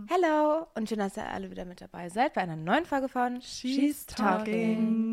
Hello und schön, dass ihr alle wieder mit dabei seid bei einer neuen Folge von She's Talking.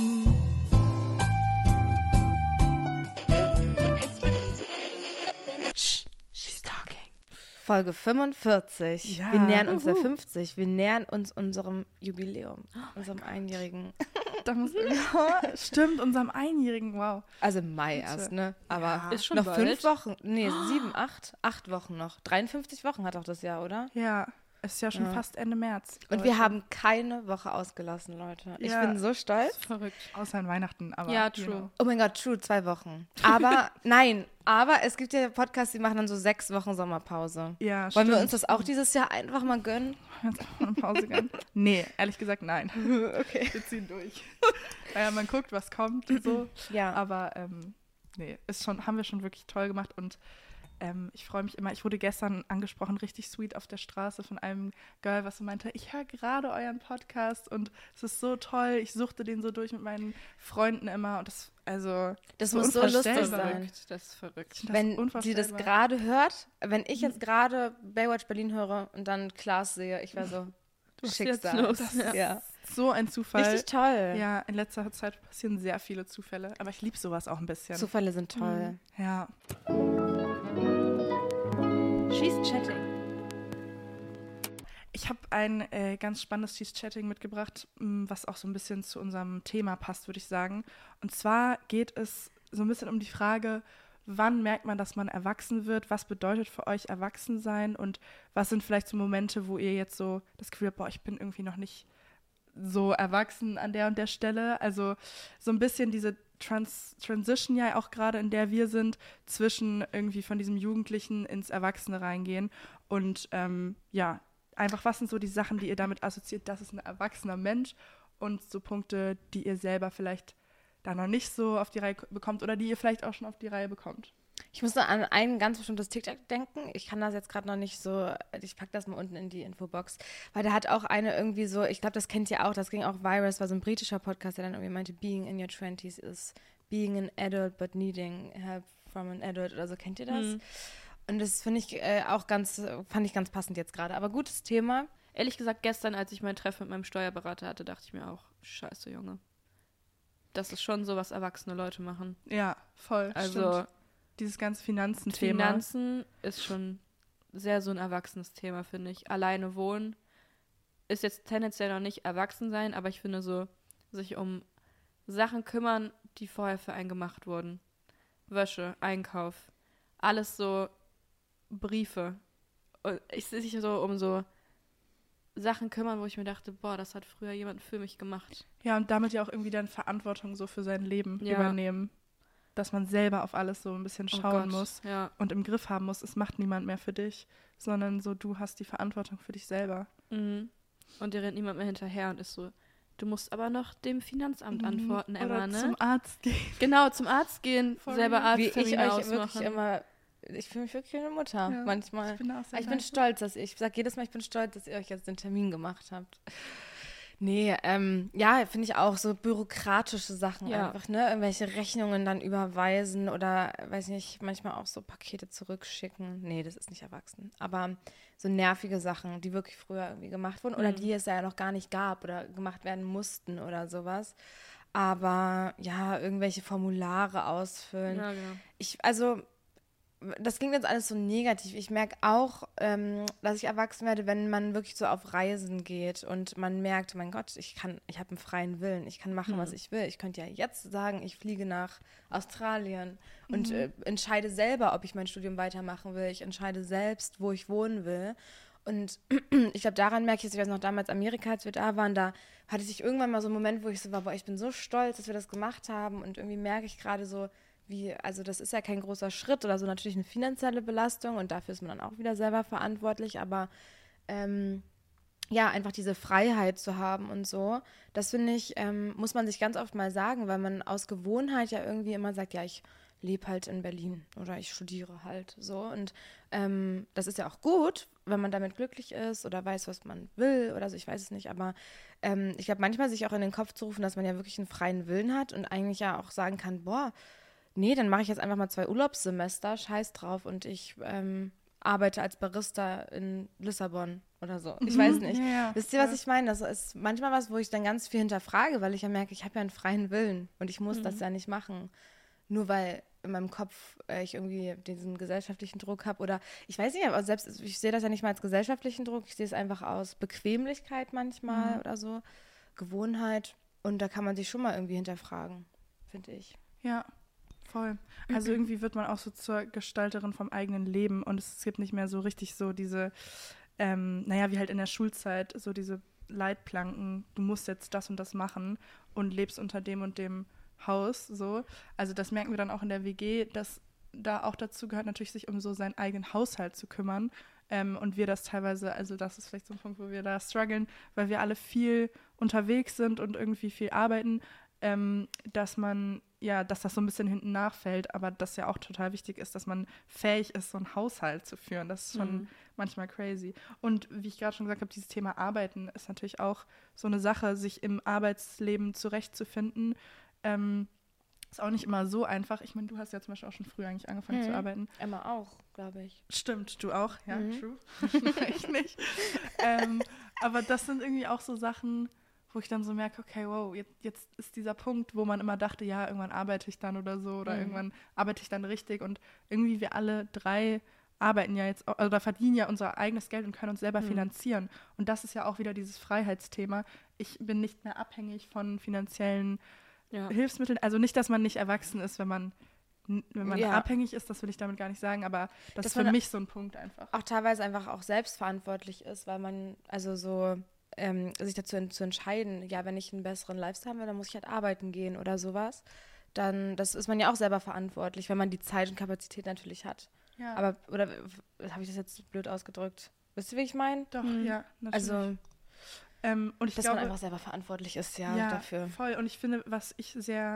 She's Talking. Folge 45. Ja. Wir nähern uns der 50. Wir nähern uns unserem Jubiläum, unserem Einjährigen. Da muss stimmt, unserem Einjährigen, wow. Also im Mai erst, ne? Aber Ja. Ist schon noch bald. 5 Wochen. Nee, 7, 8 Wochen noch. 53 Wochen hat auch das Jahr, oder? Ja, es ist ja schon fast Ende März. Und wir haben keine Woche ausgelassen, Leute. Ich Ja. bin so stolz. Verrückt. Außer an Weihnachten, aber Ja, true. Oh mein Gott, true, 2 Wochen. Aber, nein, aber es gibt ja Podcasts, die machen dann so 6 Wochen Sommerpause. Ja, Wollen wir stimmt. uns das auch dieses Jahr einfach mal gönnen? Jetzt auch mal eine Pause gönnen? Nee, ehrlich gesagt, nein. Okay. Wir ziehen durch. Naja, man guckt, was kommt und so. Ja. Aber nee, haben wir schon wirklich toll gemacht und ich freue mich immer. Ich wurde gestern angesprochen, richtig sweet auf der Straße von einem Girl, was so meinte, ich höre gerade euren Podcast und es ist so toll. Ich suchte den so durch mit meinen Freunden immer und das muss so lustig unvorstellbar. sein. Verrückt. Das ist verrückt. Das Wenn ist sie das unvorstellbar. gerade hört, wenn ich jetzt gerade Baywatch Berlin höre und dann Klaas sehe, ich wäre so, Was ist Schicksal. jetzt los? Das, ja. So ein Zufall. Richtig toll. Ja, in letzter Zeit passieren sehr viele Zufälle, aber ich liebe sowas auch ein bisschen. Zufälle sind toll. Ja. She's chatting. Ich habe ein ganz spannendes She's Chatting mitgebracht, was auch so ein bisschen zu unserem Thema passt, würde ich sagen. Und zwar geht es so ein bisschen um die Frage, wann merkt man, dass man erwachsen wird? Was bedeutet für euch Erwachsensein? Und was sind vielleicht so Momente, wo ihr jetzt so das Gefühl habt, boah, ich bin irgendwie noch nicht so erwachsen an der und der Stelle? Also so ein bisschen diese Transition ja auch gerade, in der wir sind, zwischen irgendwie von diesem Jugendlichen ins Erwachsene reingehen. Und ja, einfach, was sind so die Sachen, die ihr damit assoziiert, das ist ein erwachsener Mensch und so Punkte, die ihr selber vielleicht da noch nicht so auf die Reihe bekommt oder die ihr vielleicht auch schon auf die Reihe bekommt. Ich muss nur an ein ganz bestimmtes TikTok denken. Ich kann das jetzt gerade noch nicht so, ich packe das mal unten in die Infobox, weil da hat auch eine irgendwie so, ich glaube, das kennt ihr auch, das ging auch viral, es war so ein britischer Podcast, der dann irgendwie meinte, being in your 20s is being an adult but needing help from an adult oder so, kennt ihr das? Mhm. Und das finde ich fand ich ganz passend jetzt gerade, aber gutes Thema. Ehrlich gesagt, gestern, als ich mein Treffen mit meinem Steuerberater hatte, dachte ich mir auch, scheiße, Junge. Das ist schon so, was erwachsene Leute machen. Ja, voll. Also stimmt. Dieses ganze Finanzen-Thema. Finanzen ist schon sehr so ein erwachsenes Thema, finde ich. Alleine wohnen ist jetzt tendenziell noch nicht erwachsen sein, aber ich finde so, sich um Sachen kümmern, die vorher für einen gemacht wurden. Wäsche, Einkauf, alles so Briefe. Und ich sich so um so Sachen kümmern, wo ich mir dachte, boah, das hat früher jemand für mich gemacht. Ja, und damit ja auch irgendwie dann Verantwortung so für sein Leben Ja. übernehmen. Dass man selber auf alles so ein bisschen schauen muss Ja. und im Griff haben muss. Es macht niemand mehr für dich, sondern so, du hast die Verantwortung für dich selber. Mhm. Und dir rennt niemand mehr hinterher und ist so, du musst aber noch dem Finanzamt antworten, Oder Emma, ne? zum Arzt gehen. Genau, zum Arzt gehen, Voll. selber Wie ich Arzttermine euch wirklich ausmachen. immer, ich fühle mich wirklich wie eine Mutter Ja, manchmal. Ich bin da auch sehr Ich bin dankbar. stolz, ich sage jedes Mal, ich bin stolz, dass ihr euch jetzt den Termin gemacht habt. Nee, ja, finde ich auch so bürokratische Sachen Ja. einfach, ne? Irgendwelche Rechnungen dann überweisen oder, weiß nicht, manchmal auch so Pakete zurückschicken. Nee, das ist nicht erwachsen. Aber so nervige Sachen, die wirklich früher irgendwie gemacht wurden oder die es ja noch gar nicht gab oder gemacht werden mussten oder sowas. Aber ja, irgendwelche Formulare ausfüllen. Ja, genau. Das klingt jetzt alles so negativ. Ich merke auch, dass ich erwachsen werde, wenn man wirklich so auf Reisen geht und man merkt, mein Gott, ich habe einen freien Willen, ich kann machen, was ich will. Ich könnte ja jetzt sagen, ich fliege nach Australien und entscheide selber, ob ich mein Studium weitermachen will. Ich entscheide selbst, wo ich wohnen will. Und ich glaube, daran merke ich, ich weiß noch, damals Amerika, als wir da waren, da hatte ich irgendwann mal so einen Moment, wo ich so war, boah, ich bin so stolz, dass wir das gemacht haben und irgendwie merke ich gerade so, also das ist ja kein großer Schritt oder so, natürlich eine finanzielle Belastung und dafür ist man dann auch wieder selber verantwortlich, aber ja, einfach diese Freiheit zu haben und so, das finde ich, muss man sich ganz oft mal sagen, weil man aus Gewohnheit ja irgendwie immer sagt, ja, ich lebe halt in Berlin oder ich studiere halt so und das ist ja auch gut, wenn man damit glücklich ist oder weiß, was man will oder so, ich weiß es nicht, aber ich glaube, manchmal sich auch in den Kopf zu rufen, dass man ja wirklich einen freien Willen hat und eigentlich ja auch sagen kann, boah, nee, dann mache ich jetzt einfach mal 2 Urlaubssemester, scheiß drauf und ich arbeite als Barista in Lissabon oder so. Ich weiß nicht. Ja, Wisst ihr, was ich meine? Das ist manchmal was, wo ich dann ganz viel hinterfrage, weil ich ja merke, ich habe ja einen freien Willen und ich muss das ja nicht machen. Nur weil in meinem Kopf ich irgendwie diesen gesellschaftlichen Druck habe oder ich weiß nicht, aber selbst ich sehe das ja nicht mal als gesellschaftlichen Druck, ich sehe es einfach aus Bequemlichkeit manchmal oder so, Gewohnheit und da kann man sich schon mal irgendwie hinterfragen, finde ich. Ja, voll. Also irgendwie wird man auch so zur Gestalterin vom eigenen Leben und es gibt nicht mehr so richtig so diese, wie halt in der Schulzeit, so diese Leitplanken, du musst jetzt das und das machen und lebst unter dem und dem Haus, so. Also das merken wir dann auch in der WG, dass da auch dazu gehört, natürlich sich um so seinen eigenen Haushalt zu kümmern. Und wir das teilweise, also das ist vielleicht so ein Punkt, wo wir da strugglen, weil wir alle viel unterwegs sind und irgendwie viel arbeiten, dass das so ein bisschen hinten nachfällt, aber das ja auch total wichtig ist, dass man fähig ist, so einen Haushalt zu führen. Das ist schon manchmal crazy. Und wie ich gerade schon gesagt habe, dieses Thema Arbeiten ist natürlich auch so eine Sache, sich im Arbeitsleben zurechtzufinden. Ist auch nicht immer so einfach. Ich meine, du hast ja zum Beispiel auch schon früh eigentlich angefangen zu arbeiten. Emma auch, glaube ich. Stimmt, du auch, ja, true. Ich nicht. Aber das sind irgendwie auch so Sachen, wo ich dann so merke, okay, wow, jetzt ist dieser Punkt, wo man immer dachte, ja, irgendwann arbeite ich dann oder so oder irgendwann arbeite ich dann richtig und irgendwie wir alle drei arbeiten ja jetzt, oder verdienen ja unser eigenes Geld und können uns selber finanzieren. Und das ist ja auch wieder dieses Freiheitsthema. Ich bin nicht mehr abhängig von finanziellen Hilfsmitteln. Also nicht, dass man nicht erwachsen ist, wenn man abhängig ist, das will ich damit gar nicht sagen, aber das ist für mich so ein Punkt einfach. Auch teilweise einfach auch selbstverantwortlich ist, weil man also so sich dazu zu entscheiden, ja, wenn ich einen besseren Lifestyle haben will, dann muss ich halt arbeiten gehen oder sowas. Dann, das ist man ja auch selber verantwortlich, wenn man die Zeit und Kapazität natürlich hat. Ja. Aber, oder habe ich das jetzt blöd ausgedrückt? Wisst ihr, wie ich meine? Doch, ja, natürlich. Also, und ich dass glaube, man einfach selber verantwortlich ist, ja, dafür. Voll. Und ich finde, was ich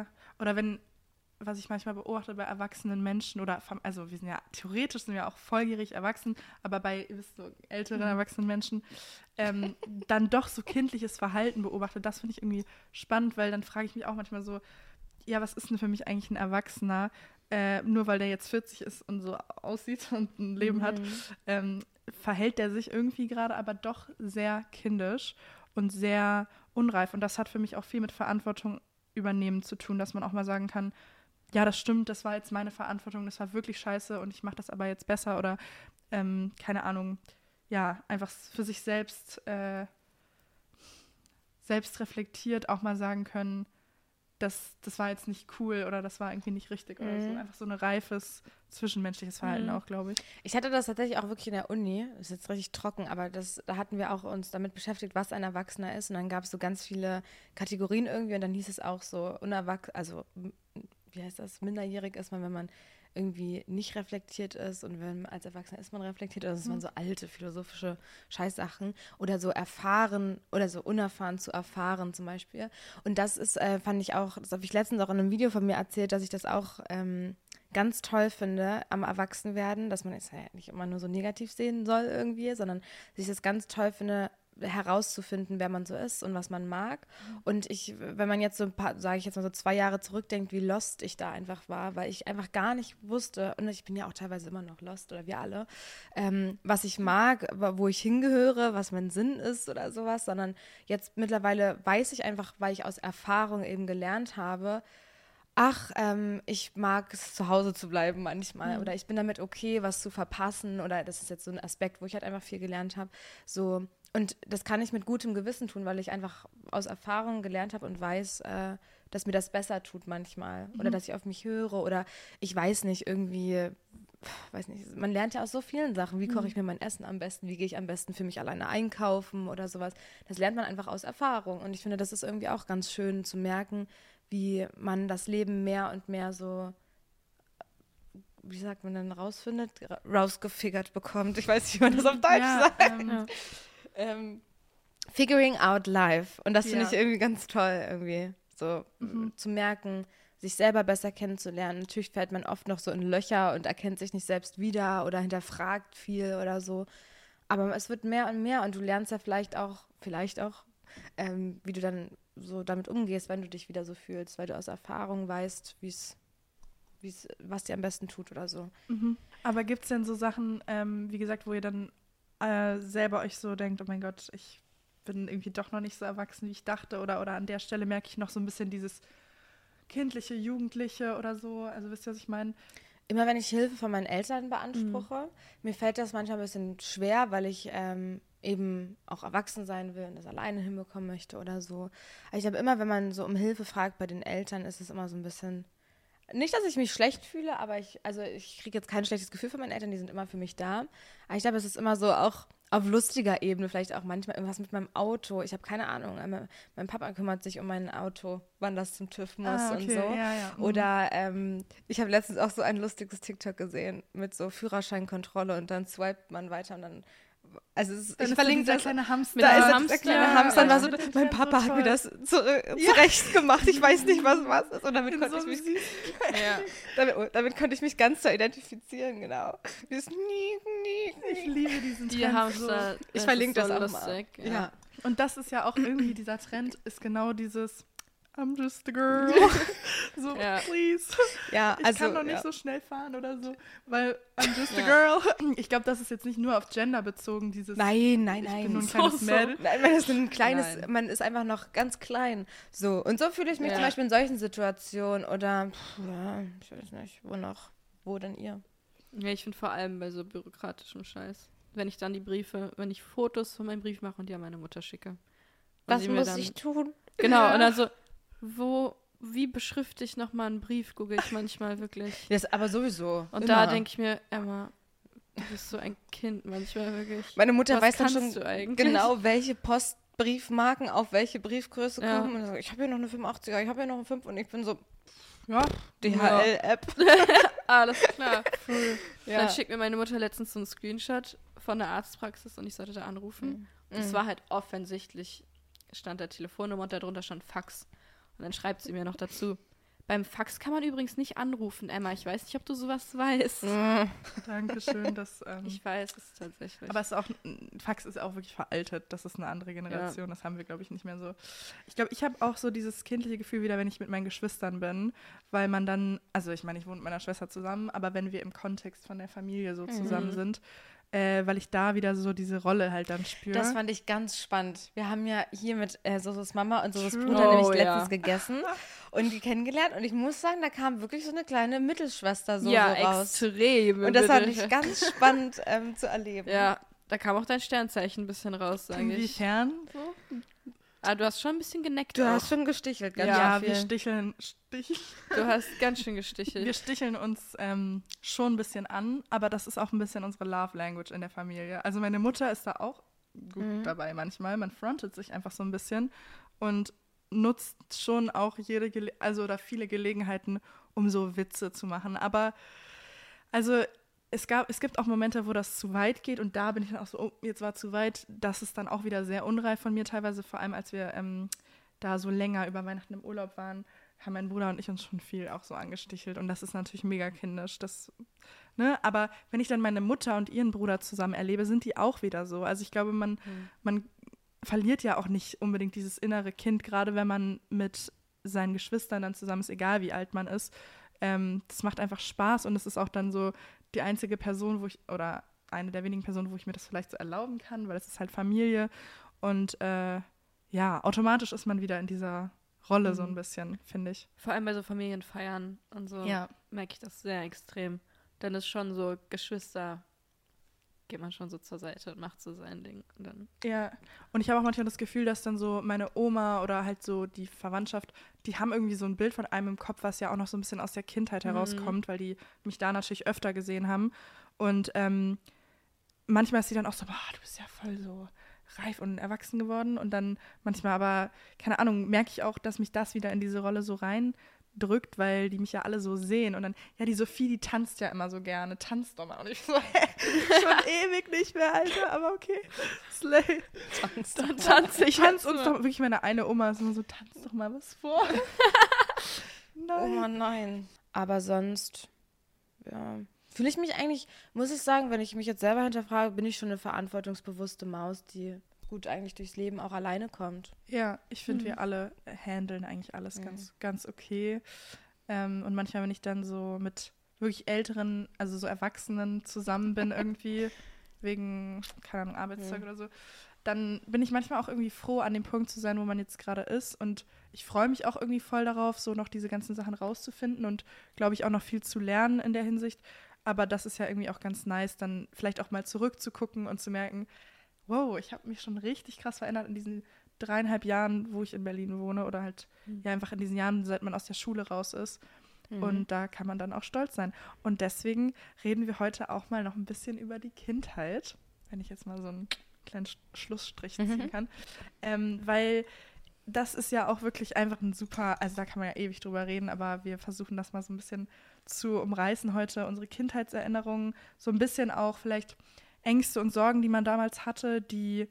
manchmal beobachte bei erwachsenen Menschen also wir sind ja theoretisch sind wir auch volljährig erwachsen, aber bei, ihr wisst, so älteren erwachsenen Menschen dann doch so kindliches Verhalten beobachte, das finde ich irgendwie spannend, weil dann frage ich mich auch manchmal so, ja, was ist denn für mich eigentlich ein Erwachsener, nur weil der jetzt 40 ist und so aussieht und ein Leben hat, verhält der sich irgendwie gerade aber doch sehr kindisch und sehr unreif. Und das hat für mich auch viel mit Verantwortung übernehmen zu tun, dass man auch mal sagen kann, ja, das stimmt, das war jetzt meine Verantwortung, das war wirklich scheiße und ich mache das aber jetzt besser oder keine Ahnung, ja, einfach für sich selbst reflektiert auch mal sagen können, das war jetzt nicht cool oder das war irgendwie nicht richtig oder so. Einfach so ein reifes, zwischenmenschliches Verhalten auch, glaube ich. Ich hatte das tatsächlich auch wirklich in der Uni, ist jetzt richtig trocken, aber da hatten wir auch uns damit beschäftigt, was ein Erwachsener ist und dann gab es so ganz viele Kategorien irgendwie und dann hieß es auch so wie heißt das, minderjährig ist man, wenn man irgendwie nicht reflektiert ist und wenn als Erwachsener ist man reflektiert, also das waren so alte philosophische Scheißsachen oder so erfahren oder so unerfahren zu erfahren zum Beispiel. Und das ist, fand ich auch, das habe ich letztens auch in einem Video von mir erzählt, dass ich das auch ganz toll finde am Erwachsenwerden, dass man es ja nicht immer nur so negativ sehen soll irgendwie, sondern dass ich das ganz toll finde, herauszufinden, wer man so ist und was man mag. Und wenn man jetzt so sage ich jetzt mal so 2 Jahre zurückdenkt, wie lost ich da einfach war, weil ich einfach gar nicht wusste, und ich bin ja auch teilweise immer noch lost, oder wir alle, was ich mag, wo ich hingehöre, was mein Sinn ist oder sowas, sondern jetzt mittlerweile weiß ich einfach, weil ich aus Erfahrung eben gelernt habe, ich mag es, zu Hause zu bleiben manchmal oder ich bin damit okay, was zu verpassen oder das ist jetzt so ein Aspekt, wo ich halt einfach viel gelernt habe, so. Und das kann ich mit gutem Gewissen tun, weil ich einfach aus Erfahrung gelernt habe und weiß, dass mir das besser tut manchmal. Oder dass ich auf mich höre oder ich weiß nicht, irgendwie, weiß nicht, man lernt ja aus so vielen Sachen. Wie koche ich mir mein Essen am besten? Wie gehe ich am besten für mich alleine einkaufen oder sowas? Das lernt man einfach aus Erfahrung. Und ich finde, das ist irgendwie auch ganz schön zu merken, wie man das Leben mehr und mehr so, wie sagt man denn, rausgefigert bekommt. Ich weiß nicht, wie man das auf Deutsch sagt. Figuring out life. Und das finde ich irgendwie ganz toll, irgendwie so zu merken, sich selber besser kennenzulernen. Natürlich fällt man oft noch so in Löcher und erkennt sich nicht selbst wieder oder hinterfragt viel oder so. Aber es wird mehr und mehr und du lernst ja vielleicht auch, wie du dann so damit umgehst, wenn du dich wieder so fühlst, weil du aus Erfahrung weißt, was dir am besten tut oder so. Aber gibt es denn so Sachen, wie gesagt, wo ihr dann selber euch so denkt, oh mein Gott, ich bin irgendwie doch noch nicht so erwachsen, wie ich dachte, oder an der Stelle merke ich noch so ein bisschen dieses kindliche, jugendliche oder so, also wisst ihr, was ich meine? Immer wenn ich Hilfe von meinen Eltern beanspruche, mir fällt das manchmal ein bisschen schwer, weil ich eben auch erwachsen sein will und das alleine hinbekommen möchte oder so. Aber ich glaube immer, wenn man so um Hilfe fragt bei den Eltern, ist es immer so ein bisschen, nicht, dass ich mich schlecht fühle, aber ich kriege jetzt kein schlechtes Gefühl von meinen Eltern, die sind immer für mich da. Aber ich glaube, es ist immer so auch auf lustiger Ebene, vielleicht auch manchmal irgendwas mit meinem Auto. Ich habe keine Ahnung. Mein Papa kümmert sich um mein Auto, wann das zum TÜV muss und so. Ja. Oder ich habe letztens auch so ein lustiges TikTok gesehen mit so Führerscheinkontrolle und dann swipet man weiter und dann, also ich verlinke das. Kleine Hamster. Da ist der kleine Hamster. Ja. So, mein Papa hat mir das zurecht gemacht. Ich weiß nicht, was ist. Und damit konnte ich mich damit konnte ich mich ganz so identifizieren, genau. Ich liebe diesen Die Trend. Hamster. So. Ich verlinke das so auch lustig. mal. Ja. Und das ist ja auch irgendwie, dieser Trend ist genau dieses I'm just a girl. So, please. Ja, ich kann doch nicht so schnell fahren oder so, weil I'm just a girl. Ich glaube, das ist jetzt nicht nur auf Gender bezogen, dieses Nein. Ich bin nur ein kleines Mädel. Nein, man ist ein kleines, man ist einfach noch ganz klein. So. Und so fühle ich mich zum Beispiel in solchen Situationen oder, ich weiß nicht, wo denn ihr? Ja, ich finde vor allem bei so bürokratischem Scheiß. Wenn ich dann wenn ich Fotos von meinem Brief mache und die an meine Mutter schicke. Und was muss ich tun? Genau, und dann so, wie beschrifte ich nochmal einen Brief, google ich manchmal wirklich. Das aber sowieso. Und da denke ich mir, Emma, du bist so ein Kind manchmal wirklich. Meine Mutter was weiß dann schon genau, welche Postbriefmarken auf welche Briefgröße kommen. Und so, ich habe hier noch eine 85er, ich habe hier noch eine 5 und ich bin so, DHL-App. Alles klar. Cool. Dann schickt mir meine Mutter letztens so einen Screenshot von der Arztpraxis und ich sollte da anrufen. Das war halt offensichtlich, stand da Telefonnummer und darunter stand Fax. Und dann schreibt sie mir noch dazu, beim Fax kann man übrigens nicht anrufen, Emma. Ich weiß nicht, ob du sowas weißt. Dankeschön. Ich weiß es tatsächlich. Aber Fax ist auch wirklich veraltet. Das ist eine andere Generation. Das haben wir, glaube ich, nicht mehr so. Ich glaube, ich habe auch so dieses kindliche Gefühl wieder, wenn ich mit meinen Geschwistern bin, weil man dann, also ich meine, ich wohne mit meiner Schwester zusammen, aber wenn wir im Kontext von der Familie so zusammen sind, weil ich da wieder so diese Rolle halt dann spüre. Das fand ich ganz spannend. Wir haben ja hier mit Sosos Mama und Sosos Bruder nämlich letztens gegessen und die kennengelernt und ich muss sagen, da kam wirklich so eine kleine Mittelschwester so raus. Extrem. Und das fand ich ganz spannend zu erleben. Ja, da kam auch dein Sternzeichen ein bisschen raus, sage ich. Inwiefern so? Ah, du hast schon ein bisschen geneckt. Du hast schon gestichelt, ganz viel. Wir sticheln. Du hast ganz schön gestichelt. Wir sticheln uns schon ein bisschen an, aber das ist auch ein bisschen unsere Love Language in der Familie. Also meine Mutter ist da auch gut dabei manchmal. Man frontet sich einfach so ein bisschen und nutzt schon auch oder viele Gelegenheiten, um so Witze zu machen. Aber also es gibt auch Momente, wo das zu weit geht und da bin ich dann auch so, oh, jetzt war zu weit. Das ist dann auch wieder sehr unreif von mir teilweise, vor allem als wir da so länger über Weihnachten im Urlaub waren, haben mein Bruder und ich uns schon viel auch so angestichelt und das ist natürlich mega kindisch. Aber wenn ich dann meine Mutter und ihren Bruder zusammen erlebe, sind die auch wieder so. Also ich glaube, man verliert ja auch nicht unbedingt dieses innere Kind, gerade wenn man mit seinen Geschwistern dann zusammen ist, egal wie alt man ist. Das macht einfach Spaß und es ist auch dann so die einzige Person, oder eine der wenigen Personen, wo ich mir das vielleicht so erlauben kann, weil es ist halt Familie und automatisch ist man wieder in dieser Rolle so ein bisschen, finde ich. Vor allem bei so Familienfeiern und so merke ich das sehr extrem. Dann ist schon so Geschwister, geht man schon so zur Seite und macht so sein Ding. Und dann und ich habe auch manchmal das Gefühl, dass dann so meine Oma oder halt so die Verwandtschaft, die haben irgendwie so ein Bild von einem im Kopf, was ja auch noch so ein bisschen aus der Kindheit herauskommt, weil die mich da natürlich öfter gesehen haben. Und manchmal ist sie dann auch so, boah, du bist ja voll so reif und erwachsen geworden. Und dann manchmal aber, keine Ahnung, merke ich auch, dass mich das wieder in diese Rolle so reindrückt, weil die mich ja alle so sehen. Und dann, die Sophie, die tanzt ja immer so gerne. Tanzt doch mal. Und ich so, schon ewig nicht mehr, Alter, aber okay. Slay. Ich tanze uns doch wirklich, meine eine Oma ist immer so, tanz doch mal was vor. Nein. Oh nein. Aber sonst, fühle ich mich eigentlich, muss ich sagen, wenn ich mich jetzt selber hinterfrage, bin ich schon eine verantwortungsbewusste Maus, die gut eigentlich durchs Leben auch alleine kommt. Ja, ich finde, wir alle handeln eigentlich alles ganz, ganz okay. Und manchmal, wenn ich dann so mit wirklich älteren, also so Erwachsenen zusammen bin irgendwie, wegen, keine Ahnung, Arbeitszeug oder so, dann bin ich manchmal auch irgendwie froh, an dem Punkt zu sein, wo man jetzt gerade ist. Und ich freue mich auch irgendwie voll darauf, so noch diese ganzen Sachen rauszufinden und, glaube ich, auch noch viel zu lernen in der Hinsicht. Aber das ist ja irgendwie auch ganz nice, dann vielleicht auch mal zurückzugucken und zu merken, wow, ich habe mich schon richtig krass verändert in diesen 3,5 Jahren, wo ich in Berlin wohne oder halt ja einfach in diesen Jahren, seit man aus der Schule raus ist. Und da kann man dann auch stolz sein. Und deswegen reden wir heute auch mal noch ein bisschen über die Kindheit, wenn ich jetzt mal so einen kleinen Schlussstrich ziehen kann. Weil das ist ja auch wirklich einfach ein super, also da kann man ja ewig drüber reden, aber wir versuchen das mal so ein bisschen zu umreißen heute, unsere Kindheitserinnerungen, so ein bisschen auch vielleicht Ängste und Sorgen, die man damals hatte, die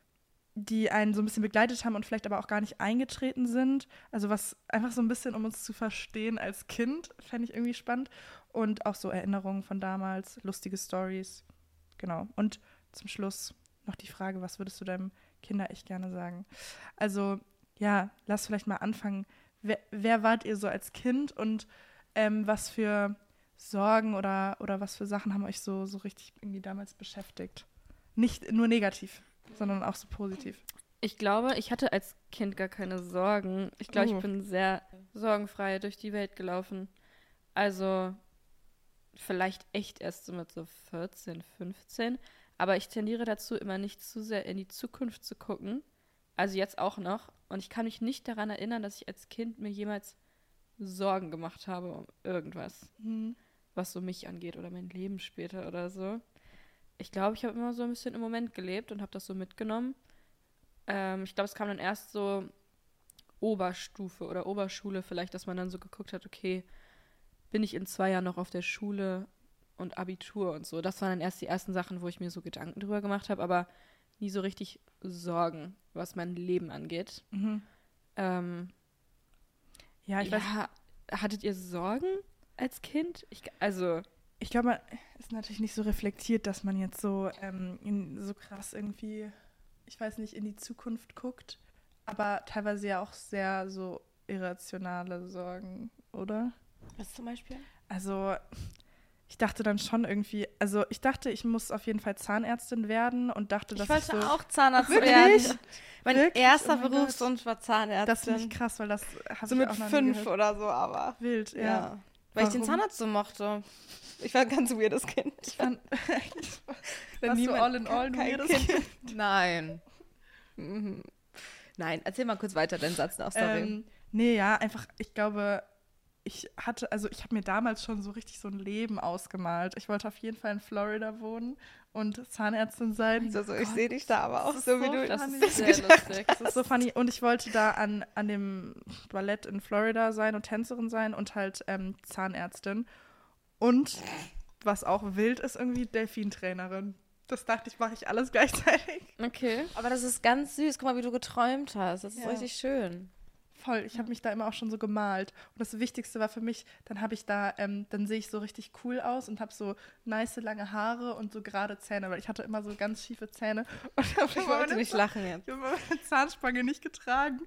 einen so ein bisschen begleitet haben und vielleicht aber auch gar nicht eingetreten sind. Also was einfach so ein bisschen, um uns zu verstehen als Kind, fände ich irgendwie spannend. Und auch so Erinnerungen von damals, lustige Stories. Genau. Und zum Schluss noch die Frage, was würdest du deinem Kinder-Ich gerne sagen? Also ja, lass vielleicht mal anfangen. Wer wart ihr so als Kind und was für Sorgen oder was für Sachen haben euch so richtig irgendwie damals beschäftigt? Nicht nur negativ, sondern auch so positiv. Ich glaube, ich hatte als Kind gar keine Sorgen. Ich glaube, ich bin sehr sorgenfrei durch die Welt gelaufen. Also vielleicht echt erst so mit so 14, 15. Aber ich tendiere dazu, immer nicht zu sehr in die Zukunft zu gucken. Also jetzt auch noch. Und ich kann mich nicht daran erinnern, dass ich als Kind mir jemals Sorgen gemacht habe um irgendwas, was so mich angeht oder mein Leben später oder so. Ich glaube, ich habe immer so ein bisschen im Moment gelebt und habe das so mitgenommen. Ich glaube, es kam dann erst so Oberstufe oder Oberschule vielleicht, dass man dann so geguckt hat, okay, bin ich in 2 Jahren noch auf der Schule und Abitur und so. Das waren dann erst die ersten Sachen, wo ich mir so Gedanken drüber gemacht habe, aber nie so richtig Sorgen, was mein Leben angeht. Ja, ich weiß. Hattet ihr Sorgen als Kind? Ich glaube, man ist natürlich nicht so reflektiert, dass man jetzt so, so krass irgendwie, ich weiß nicht, in die Zukunft guckt, aber teilweise ja auch sehr so irrationale Sorgen, oder? Was zum Beispiel? Also ich dachte dann schon irgendwie, also ich dachte, ich muss auf jeden Fall Zahnärztin werden und dachte, dass Ich wollte so, auch Zahnarzt Wirklich? werden. Mein Wirklich? erster Oh mein Berufswunsch war Zahnärztin. das finde ich krass, weil das habe So ich mit auch noch nie 5 gehört. oder so, aber. Wild, ja. Ja. Weil ich den Warum? Zahnarzt so mochte. Ich war ein ganz weirdes Kind. Ich fand, Wenn warst du niemand- all in all ein kein weirdes Kind. Kind? Nein. Mhm. Nein, erzähl mal kurz weiter deinen Satz noch, sorry. Nee, ja, einfach, ich glaube, ich habe mir damals schon so richtig so ein Leben ausgemalt. Ich wollte auf jeden Fall in Florida wohnen und Zahnärztin sein. Also, ich sehe dich da aber auch das ist so, wie so du das funny. ist sehr lustig. Das ist so funny. Und ich wollte da an dem Ballett in Florida sein und Tänzerin sein und halt Zahnärztin. Und, was auch wild ist, irgendwie Delfintrainerin. Das dachte ich, mache ich alles gleichzeitig. Okay. Aber das ist ganz süß. Guck mal, wie du geträumt hast. Das ist Ja. richtig schön. Voll, ich habe mich da immer auch schon so gemalt. Und das Wichtigste war für mich, dann habe ich da, dann sehe ich so richtig cool aus und habe so nice lange Haare und so gerade Zähne, weil ich hatte immer so ganz schiefe Zähne. Und Ich wollte nicht lachen jetzt. Ich habe meine Zahnspange nicht getragen.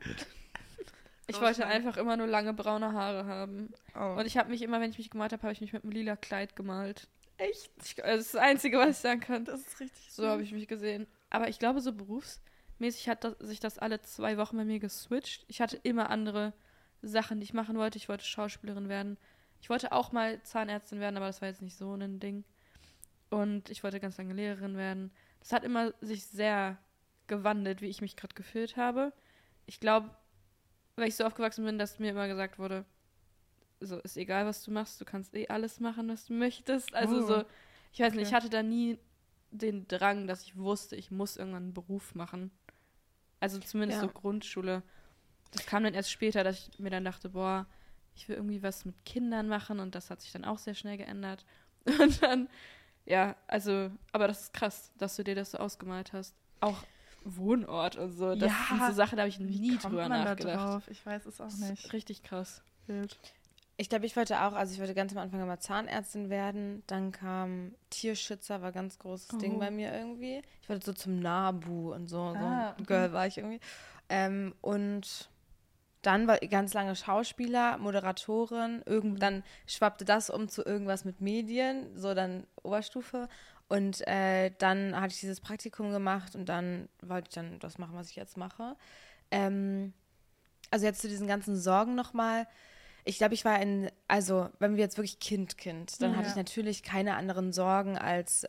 Ich wollte einfach immer nur lange braune Haare haben. Oh. Und ich habe mich immer, wenn ich mich gemalt habe, habe ich mich mit einem lila Kleid gemalt. Echt? Das ist das Einzige, was ich sagen kann. Das ist richtig So habe ich mich gesehen. Aber ich glaube, so berufsmäßig hat sich das alle 2 Wochen bei mir geswitcht. Ich hatte immer andere Sachen, die ich machen wollte. Ich wollte Schauspielerin werden. Ich wollte auch mal Zahnärztin werden, aber das war jetzt nicht so ein Ding. Und ich wollte ganz lange Lehrerin werden. Das hat immer sich sehr gewandelt, wie ich mich gerade gefühlt habe. Ich glaube, weil ich so aufgewachsen bin, dass mir immer gesagt wurde, so ist egal, was du machst, du kannst alles machen, was du möchtest. Also Oh. so, ich weiß nicht, Okay. ich hatte da nie den Drang, dass ich wusste, ich muss irgendwann einen Beruf machen. Also zumindest Ja. so Grundschule. Das kam dann erst später, dass ich mir dann dachte, boah, ich will irgendwie was mit Kindern machen und das hat sich dann auch sehr schnell geändert. Und dann, ja, also, aber das ist krass, dass du dir das so ausgemalt hast. Auch Wohnort und so. Das Ja, sind so Sachen, da habe ich Wie nie kommt drüber man da nachgedacht. drauf? Ich weiß es auch Das nicht. ist richtig krass. Wild. Ich glaube, ich wollte ganz am Anfang immer Zahnärztin werden. Dann kam Tierschützer, war ein ganz großes Ding Oh. bei mir irgendwie. Ich wollte so zum Nabu und so. So Ah, ein Girl war ich irgendwie. Und Dann war ganz lange Schauspieler, Moderatorin. Dann schwappte das um zu irgendwas mit Medien, so dann Oberstufe. Und dann hatte ich dieses Praktikum gemacht und dann wollte ich dann das machen, was ich jetzt mache. Also jetzt zu diesen ganzen Sorgen nochmal. Ich glaube, ich war also wenn wir jetzt wirklich Kind, dann hatte ich natürlich keine anderen Sorgen als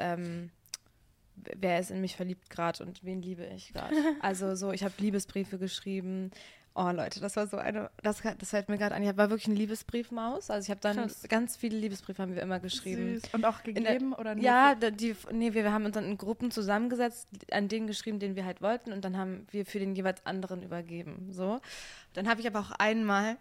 wer ist in mich verliebt gerade und wen liebe ich gerade. Also so, ich habe Liebesbriefe geschrieben. Oh Leute, das war so das fällt mir gerade an. Ich war wirklich eine Liebesbriefmaus. Also ich habe dann ganz viele Liebesbriefe haben wir immer geschrieben. Süß. Und auch gegeben oder nicht? Ja, wir haben uns dann in Gruppen zusammengesetzt, an den geschrieben, den wir halt wollten und dann haben wir für den jeweils anderen übergeben. So. Dann habe ich aber auch einmal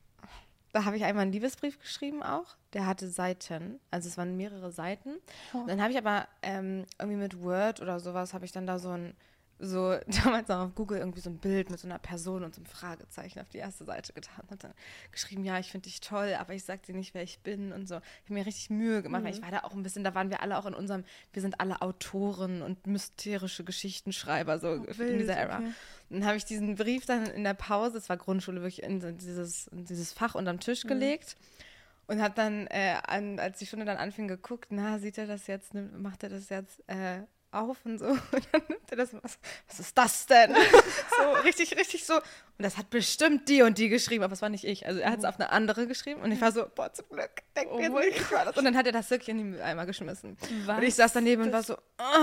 einen Liebesbrief geschrieben auch. Der hatte Seiten, also es waren mehrere Seiten. Oh. Dann habe ich aber irgendwie mit Word oder sowas, habe ich dann da damals noch auf Google irgendwie so ein Bild mit so einer Person und so einem Fragezeichen auf die erste Seite getan und dann geschrieben, ja, ich finde dich toll, aber ich sag dir nicht, wer ich bin und so. Ich habe mir richtig Mühe gemacht, weil ich war da auch ein bisschen, da waren wir alle auch wir sind alle Autoren und mysterische Geschichtenschreiber, so in dieser Ära. Okay. Dann habe ich diesen Brief dann in der Pause, es war Grundschule, wirklich in dieses Fach unterm Tisch gelegt und habe dann, als die Stunde dann anfing, geguckt, sieht er das jetzt, macht er das jetzt auf und so. Und dann nimmt er das, was ist das denn? So, richtig so. Und das hat bestimmt die und die geschrieben, aber es war nicht ich. Also er hat es auf eine andere geschrieben und ich war so, boah, zum Glück, denk mir so, ich war das. Und dann hat er das wirklich in den Mülleimer geschmissen. Was? Und ich saß daneben und war so,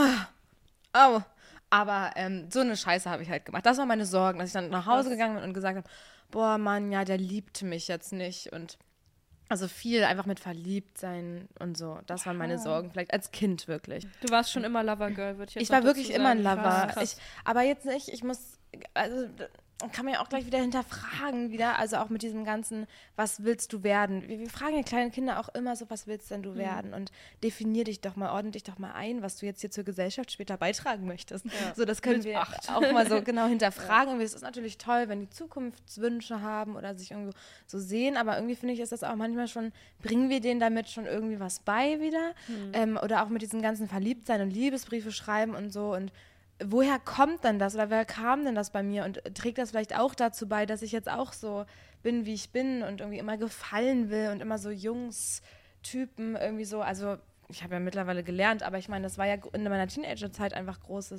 au. Aber so eine Scheiße habe ich halt gemacht. Das waren meine Sorgen, dass ich dann nach Hause gegangen bin und gesagt habe, boah, Mann, ja, der liebt mich jetzt nicht. Und also viel einfach mit verliebt sein und so. Das waren meine Sorgen, vielleicht als Kind wirklich. Du warst schon immer Lover-Girl, würde ich jetzt Ich war wirklich immer ein Lover. Krass. Aber jetzt nicht, also kann man ja auch gleich wieder hinterfragen, also auch mit diesem ganzen, was willst du werden? Wir fragen ja kleine Kinder auch immer so, was willst denn du werden? Und definier dich doch mal, ordne dich doch mal ein, was du jetzt hier zur Gesellschaft später beitragen möchtest. Ja. So, das können wir auch mal so genau hinterfragen. Es ist natürlich toll, wenn die Zukunftswünsche haben oder sich irgendwo so sehen, aber irgendwie finde ich, ist das auch manchmal schon, bringen wir denen damit schon irgendwie was bei wieder? Oder auch mit diesem ganzen Verliebtsein und Liebesbriefe schreiben und so und woher kommt denn das oder wer kam denn das bei mir und trägt das vielleicht auch dazu bei, dass ich jetzt auch so bin, wie ich bin und irgendwie immer gefallen will und immer so Jungs-Typen irgendwie so, also ich habe ja mittlerweile gelernt, aber ich meine, das war ja in meiner Teenagerzeit einfach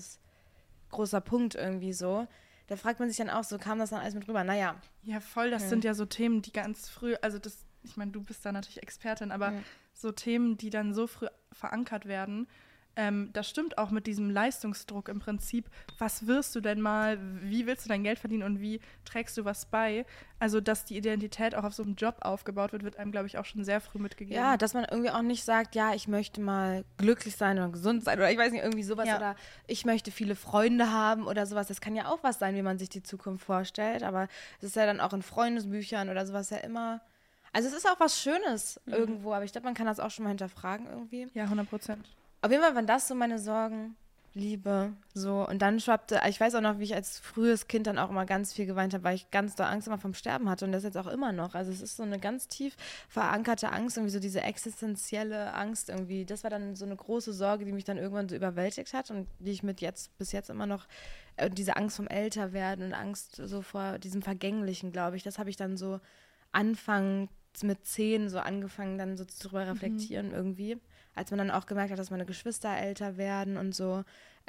großer Punkt irgendwie so. Da fragt man sich dann auch so, kam das dann alles mit rüber? Naja. Ja, voll, das sind ja so Themen, die ganz früh, also das, ich meine, du bist da natürlich Expertin, aber so Themen, die dann so früh verankert werden, das stimmt auch mit diesem Leistungsdruck im Prinzip. Was wirst du denn mal? Wie willst du dein Geld verdienen und wie trägst du was bei? Also, dass die Identität auch auf so einem Job aufgebaut wird einem, glaube ich, auch schon sehr früh mitgegeben. Ja, dass man irgendwie auch nicht sagt, ja, ich möchte mal glücklich sein oder gesund sein oder ich weiß nicht, irgendwie sowas oder ich möchte viele Freunde haben oder sowas. Das kann ja auch was sein, wie man sich die Zukunft vorstellt, aber es ist ja dann auch in Freundesbüchern oder sowas ja immer. Also, es ist auch was Schönes irgendwo, aber ich glaube, man kann das auch schon mal hinterfragen irgendwie. Ja, 100%. Auf jeden Fall waren das so meine Sorgen, Liebe, so. Und dann schwappte, ich weiß auch noch, wie ich als frühes Kind dann auch immer ganz viel geweint habe, weil ich ganz doll Angst immer vom Sterben hatte und das jetzt auch immer noch. Also es ist so eine ganz tief verankerte Angst, irgendwie so diese existenzielle Angst irgendwie. Das war dann so eine große Sorge, die mich dann irgendwann so überwältigt hat und die ich bis jetzt immer noch, diese Angst vom Älterwerden und Angst so vor diesem Vergänglichen, glaube ich, das habe ich dann so anfangs mit 10 so angefangen, dann so drüber reflektieren irgendwie. Als man dann auch gemerkt hat, dass meine Geschwister älter werden und so.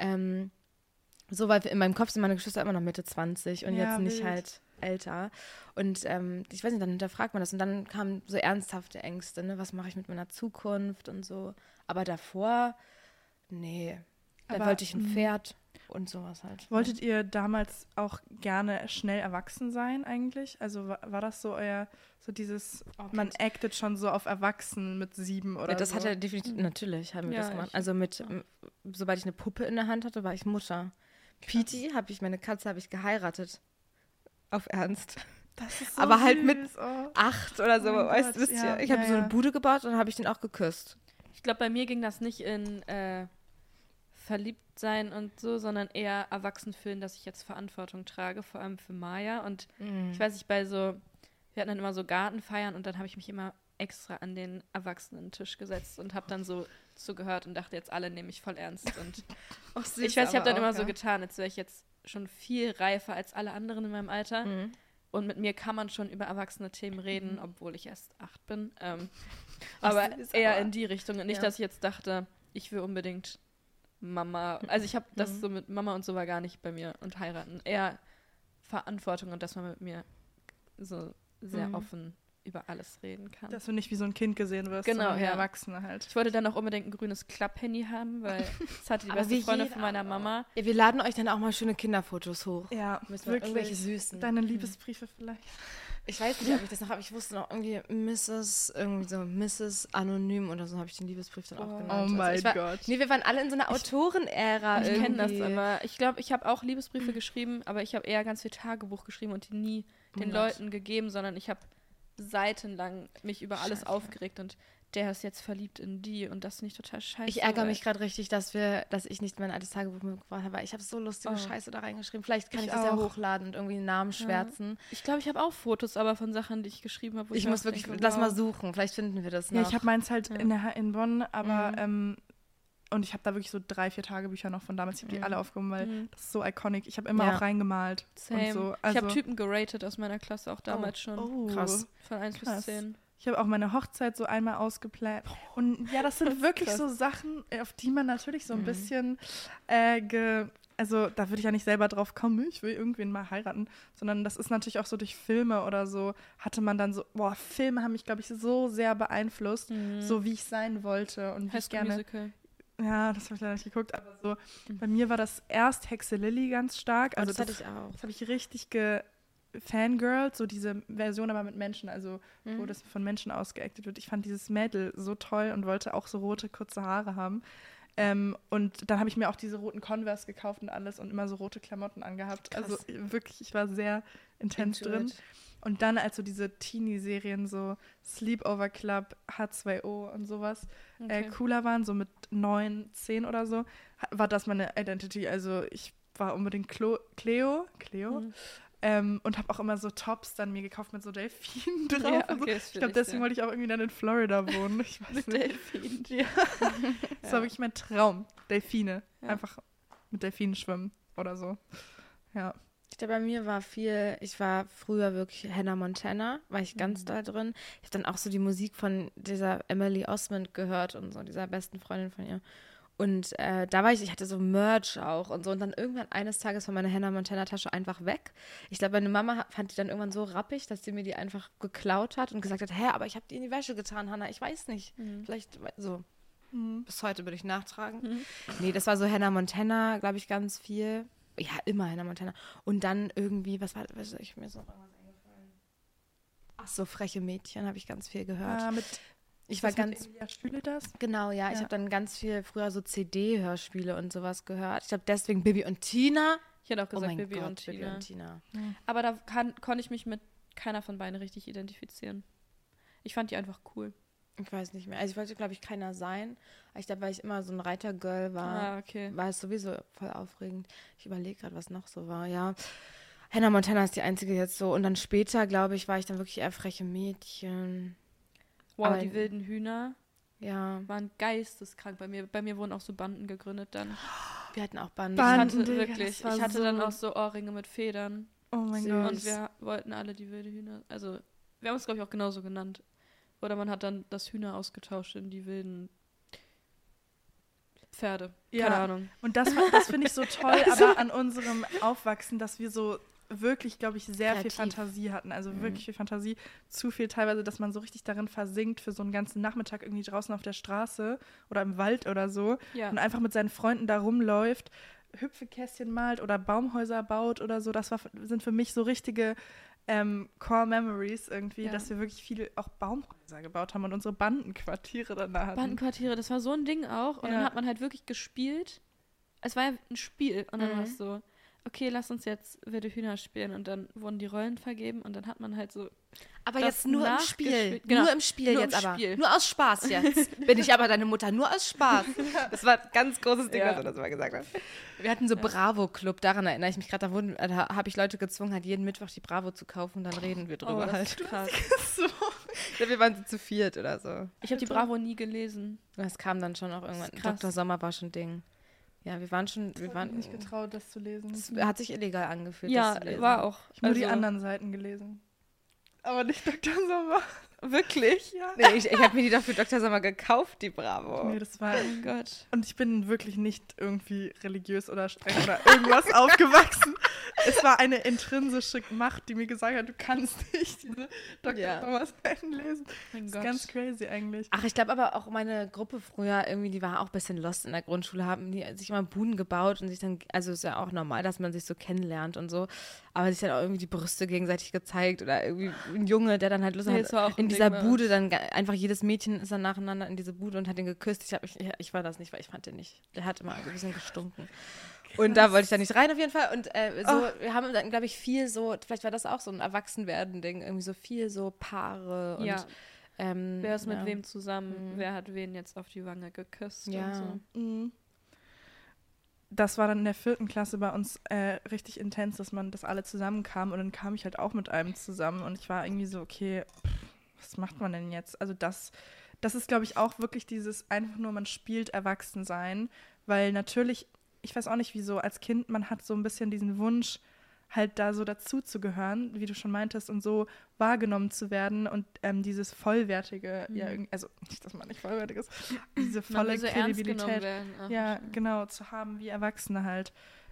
Weil in meinem Kopf sind meine Geschwister immer noch Mitte 20 und jetzt nicht halt älter. Und ich weiß nicht, dann hinterfragt man das. Und dann kamen so ernsthafte Ängste, ne? Was mache ich mit meiner Zukunft und so. Aber davor, nee. Da wollte ich ein Pferd und sowas halt. Wolltet ihr damals auch gerne schnell erwachsen sein eigentlich? Also war das so dieses, man actet schon so auf Erwachsen mit 7 oder so? Das hat er definitiv, natürlich haben wir das gemacht. Also sobald ich eine Puppe in der Hand hatte, war ich Mutter. Piti, meine Katze habe ich geheiratet. Auf Ernst. Das ist so aber halt süß. Mit 8 oder so, weißt du, ich habe so eine Bude gebaut und dann habe ich den auch geküsst. Ich glaube, bei mir ging das nicht in verliebt sein und so, sondern eher erwachsen fühlen, dass ich jetzt Verantwortung trage, vor allem für Maya. Und ich weiß nicht, wir hatten dann immer so Gartenfeiern und dann habe ich mich immer extra an den Erwachsenen-Tisch gesetzt und habe dann so zugehört und dachte, jetzt alle nehmen mich voll ernst. Und ich weiß, ich habe dann immer so getan, als wäre ich jetzt schon viel reifer als alle anderen in meinem Alter. Und mit mir kann man schon über erwachsene Themen reden, obwohl ich erst 8 bin. Aber eher in die Richtung. Und nicht, dass ich jetzt dachte, ich will unbedingt Mama. Also ich habe das so mit Mama und so war gar nicht bei mir und heiraten. Eher Verantwortung und dass man mit mir so sehr offen über alles reden kann. Dass du nicht wie so ein Kind gesehen wirst, genau, sondern wie ja. Erwachsene halt. Ich wollte dann auch unbedingt ein grünes Klapp-Handy haben, weil es hatte die beste Freundin von meiner Mama. Ja, wir laden euch dann auch mal schöne Kinderfotos hoch. Ja, Müssen wir irgendwelche süßen. Deine Liebesbriefe vielleicht. Ich weiß nicht, ob ich das noch habe. Ich wusste noch irgendwie Mrs. Anonym oder so habe ich den Liebesbrief dann auch genannt. Oh mein Gott. Nee, wir waren alle in so einer Autorenära Ich irgendwie. kenne das aber. Ich glaube, ich habe auch Liebesbriefe geschrieben, aber ich habe eher ganz viel Tagebuch geschrieben und die nie den Leuten gegeben, sondern ich habe seitenlang mich über alles aufgeregt und der ist jetzt verliebt in die und das finde ich total scheiße. Ich ärgere mich gerade richtig, dass ich nicht mein altes Tagebuch mitgebracht habe, weil ich habe so lustige Scheiße da reingeschrieben. Vielleicht kann ich das ja hochladen und irgendwie einen Namen schwärzen. Ich glaube, ich habe auch Fotos, aber von Sachen, die ich geschrieben habe. Ich muss wirklich, lass mal suchen, vielleicht finden wir das noch. Ja, ich habe meins halt in Bonn, aber und ich habe da wirklich so 3-4 Tagebücher noch von damals. Ich habe die alle aufgehoben, weil das ist so iconic. Ich habe immer auch reingemalt. Same. Und so. Ich habe Typen geratet aus meiner Klasse auch damals schon. Oh, krass. Von 1 bis 10. Ich habe auch meine Hochzeit so einmal ausgeplant. Und ja, das sind wirklich so Sachen, auf die man natürlich so ein bisschen also da würde ich ja nicht selber drauf kommen, ich will irgendwen mal heiraten, sondern das ist natürlich auch so durch Filme oder so, hatte man dann so, Filme haben mich, glaube ich, so sehr beeinflusst, so wie ich sein wollte und wie ich gerne. Musical. Ja, das habe ich leider nicht geguckt, aber so, bei mir war das erst Hexe Lilly ganz stark. Also das hatte ich auch. Das habe ich richtig Fangirl, so diese Version aber mit Menschen, also wo das von Menschen ausgeactet wird. Ich fand dieses Mädel so toll und wollte auch so rote, kurze Haare haben. Und dann habe ich mir auch diese roten Converse gekauft und alles und immer so rote Klamotten angehabt. Krass. Also wirklich, ich war sehr intens drin. Und dann, als so diese Teenie-Serien, so Sleepover Club, H2O und sowas, cooler waren, so mit 9, 10 oder so, war das meine Identity. Also ich war unbedingt Cleo. Und habe auch immer so Tops dann mir gekauft mit so Delfinen drauf. Ja, okay, so. Ich glaube, deswegen wollte ich auch irgendwie dann in Florida wohnen. Ich weiß nicht. Delfinen. Ja. Das war wirklich mein Traum. Delfine. Ja. Einfach mit Delfinen schwimmen oder so. Ja. Ich glaube, bei mir ich war früher wirklich Hannah Montana, war ich ganz doll drin. Ich habe dann auch so die Musik von dieser Emily Osment gehört und so, dieser besten Freundin von ihr. Und da war ich hatte so Merch auch und so. Und dann irgendwann eines Tages war meine Hannah Montana-Tasche einfach weg. Ich glaube, meine Mama fand die dann irgendwann so rappig, dass sie mir die einfach geklaut hat und gesagt hat, aber ich habe die in die Wäsche getan, Hannah, ich weiß nicht. Vielleicht so. Bis heute würde ich nachtragen. Nee, das war so Hannah Montana, glaube ich, ganz viel. Ja, immer Hannah Montana. Und dann irgendwie, was ich mir so irgendwas eingefallen? Ach so, Freche Mädchen habe ich ganz viel gehört. Ich war ganz. Spüle das? Genau, ja. Ich habe dann ganz viel früher so CD-Hörspiele und sowas gehört. Ich glaube, deswegen Bibi und Tina. Ich hätte auch gesagt Bibi und Tina. Aber da konnte ich mich mit keiner von beiden richtig identifizieren. Ich fand die einfach cool. Ich weiß nicht mehr. Also ich wollte, glaube ich, keiner sein. Aber ich glaube, weil ich immer so ein Reitergirl war, war es sowieso voll aufregend. Ich überlege gerade, was noch so war. Ja, Hannah Montana ist die einzige jetzt so. Und dann später, glaube ich, war ich dann wirklich eher Freche Mädchen. Wow, aber die wilden Hühner waren geisteskrank bei mir. Bei mir wurden auch so Banden gegründet dann. Wir hatten auch Banden. Ich hatte dann auch so Ohrringe mit Federn. Oh mein Gott. Und wir wollten alle die wilde Hühner. Also, wir haben uns, glaube ich, auch genauso genannt. Oder man hat dann das Hühner ausgetauscht in die wilden Pferde. Keine Ahnung. Und das finde ich so toll, aber an unserem Aufwachsen, dass wir so wirklich, glaube ich, sehr kreativ. Viel Fantasie hatten. Also wirklich viel Fantasie. Zu viel teilweise, dass man so richtig darin versinkt für so einen ganzen Nachmittag irgendwie draußen auf der Straße oder im Wald oder so und einfach mit seinen Freunden da rumläuft, Hüpfekästchen malt oder Baumhäuser baut oder so. Das sind für mich so richtige Core Memories irgendwie, dass wir wirklich viele auch Baumhäuser gebaut haben und unsere Bandenquartiere danach hatten. Bandenquartiere, das war so ein Ding auch. Und dann hat man halt wirklich gespielt. Es war ja ein Spiel. Und dann war es so, okay, lass uns jetzt wilde Hühner spielen. Und dann wurden die Rollen vergeben und dann hat man halt so. Aber jetzt nur im Spiel. Genau. Nur im Spiel nur jetzt im aber. Spiel. Nur aus Spaß jetzt. Bin ich aber deine Mutter. Nur aus Spaß. Das war ein ganz großes Ding, was er das mal gesagt hat. Wir hatten so Bravo-Club, daran erinnere ich mich gerade. Da habe ich Leute gezwungen, halt jeden Mittwoch die Bravo zu kaufen und dann reden wir drüber halt. Krass. So. Ich glaube, wir waren so zu viert oder so. Ich habe die Bravo nie gelesen. Das kam dann schon auch irgendwann. Dr. Sommer war schon Ding. Ja, wir waren Ich habe mich nicht getraut, das zu lesen. Es hat sich illegal angefühlt, Ja, das zu lesen. war auch. Ich habe nur die anderen Seiten gelesen. Aber nicht Dr. Sommer. Wirklich? Ja. Nee, ich habe mir die doch für Dr. Sommer gekauft, die Bravo. Nee, das war... Oh Gott. Und ich bin wirklich nicht irgendwie religiös oder streng oder irgendwas aufgewachsen. Es war eine intrinsische Macht, die mir gesagt hat, du kannst nicht diese Dr. Sommer Seiten lesen. Mein Das Gott. ist ganz crazy eigentlich. Ach, ich glaube aber auch meine Gruppe früher irgendwie, die war auch ein bisschen lost in der Grundschule, haben die sich immer Buden gebaut und sich dann, also ist ja auch normal, dass man sich so kennenlernt und so, aber sich dann auch irgendwie die Brüste gegenseitig gezeigt oder irgendwie ein Junge, der dann halt Lust Nee, hat, das war auch in ein dieser Ding bei Bude dann einfach jedes Mädchen ist dann nacheinander in diese Bude und hat ihn geküsst. Ich war das nicht, weil ich fand den nicht. Der hat immer ein bisschen gestunken. Und da wollte ich dann nicht rein auf jeden Fall. Und wir haben dann, glaube ich, viel so, vielleicht war das auch so ein Erwachsenwerden-Ding, irgendwie so viel so Paare und Ja. Wer ist mit ja. wem zusammen? Wer hat wen jetzt auf die Wange geküsst Ja. und so. Mhm. Das war dann in der 4. Klasse bei uns richtig intens, dass alle zusammenkamen und dann kam ich halt auch mit einem zusammen und ich war irgendwie so, okay, was macht man denn jetzt? Also das ist, glaube ich, auch wirklich dieses einfach nur, man spielt Erwachsensein, weil natürlich, ich weiß auch nicht wieso, als Kind, man hat so ein bisschen diesen Wunsch, halt da so dazu zu gehören, wie du schon meintest, und so wahrgenommen zu werden und dieses vollwertige, also nicht, dass man nicht vollwertig ist, diese volle will so ernst genommen Kredibilität, werden. Ach, ja, genau, zu haben wie Erwachsene halt.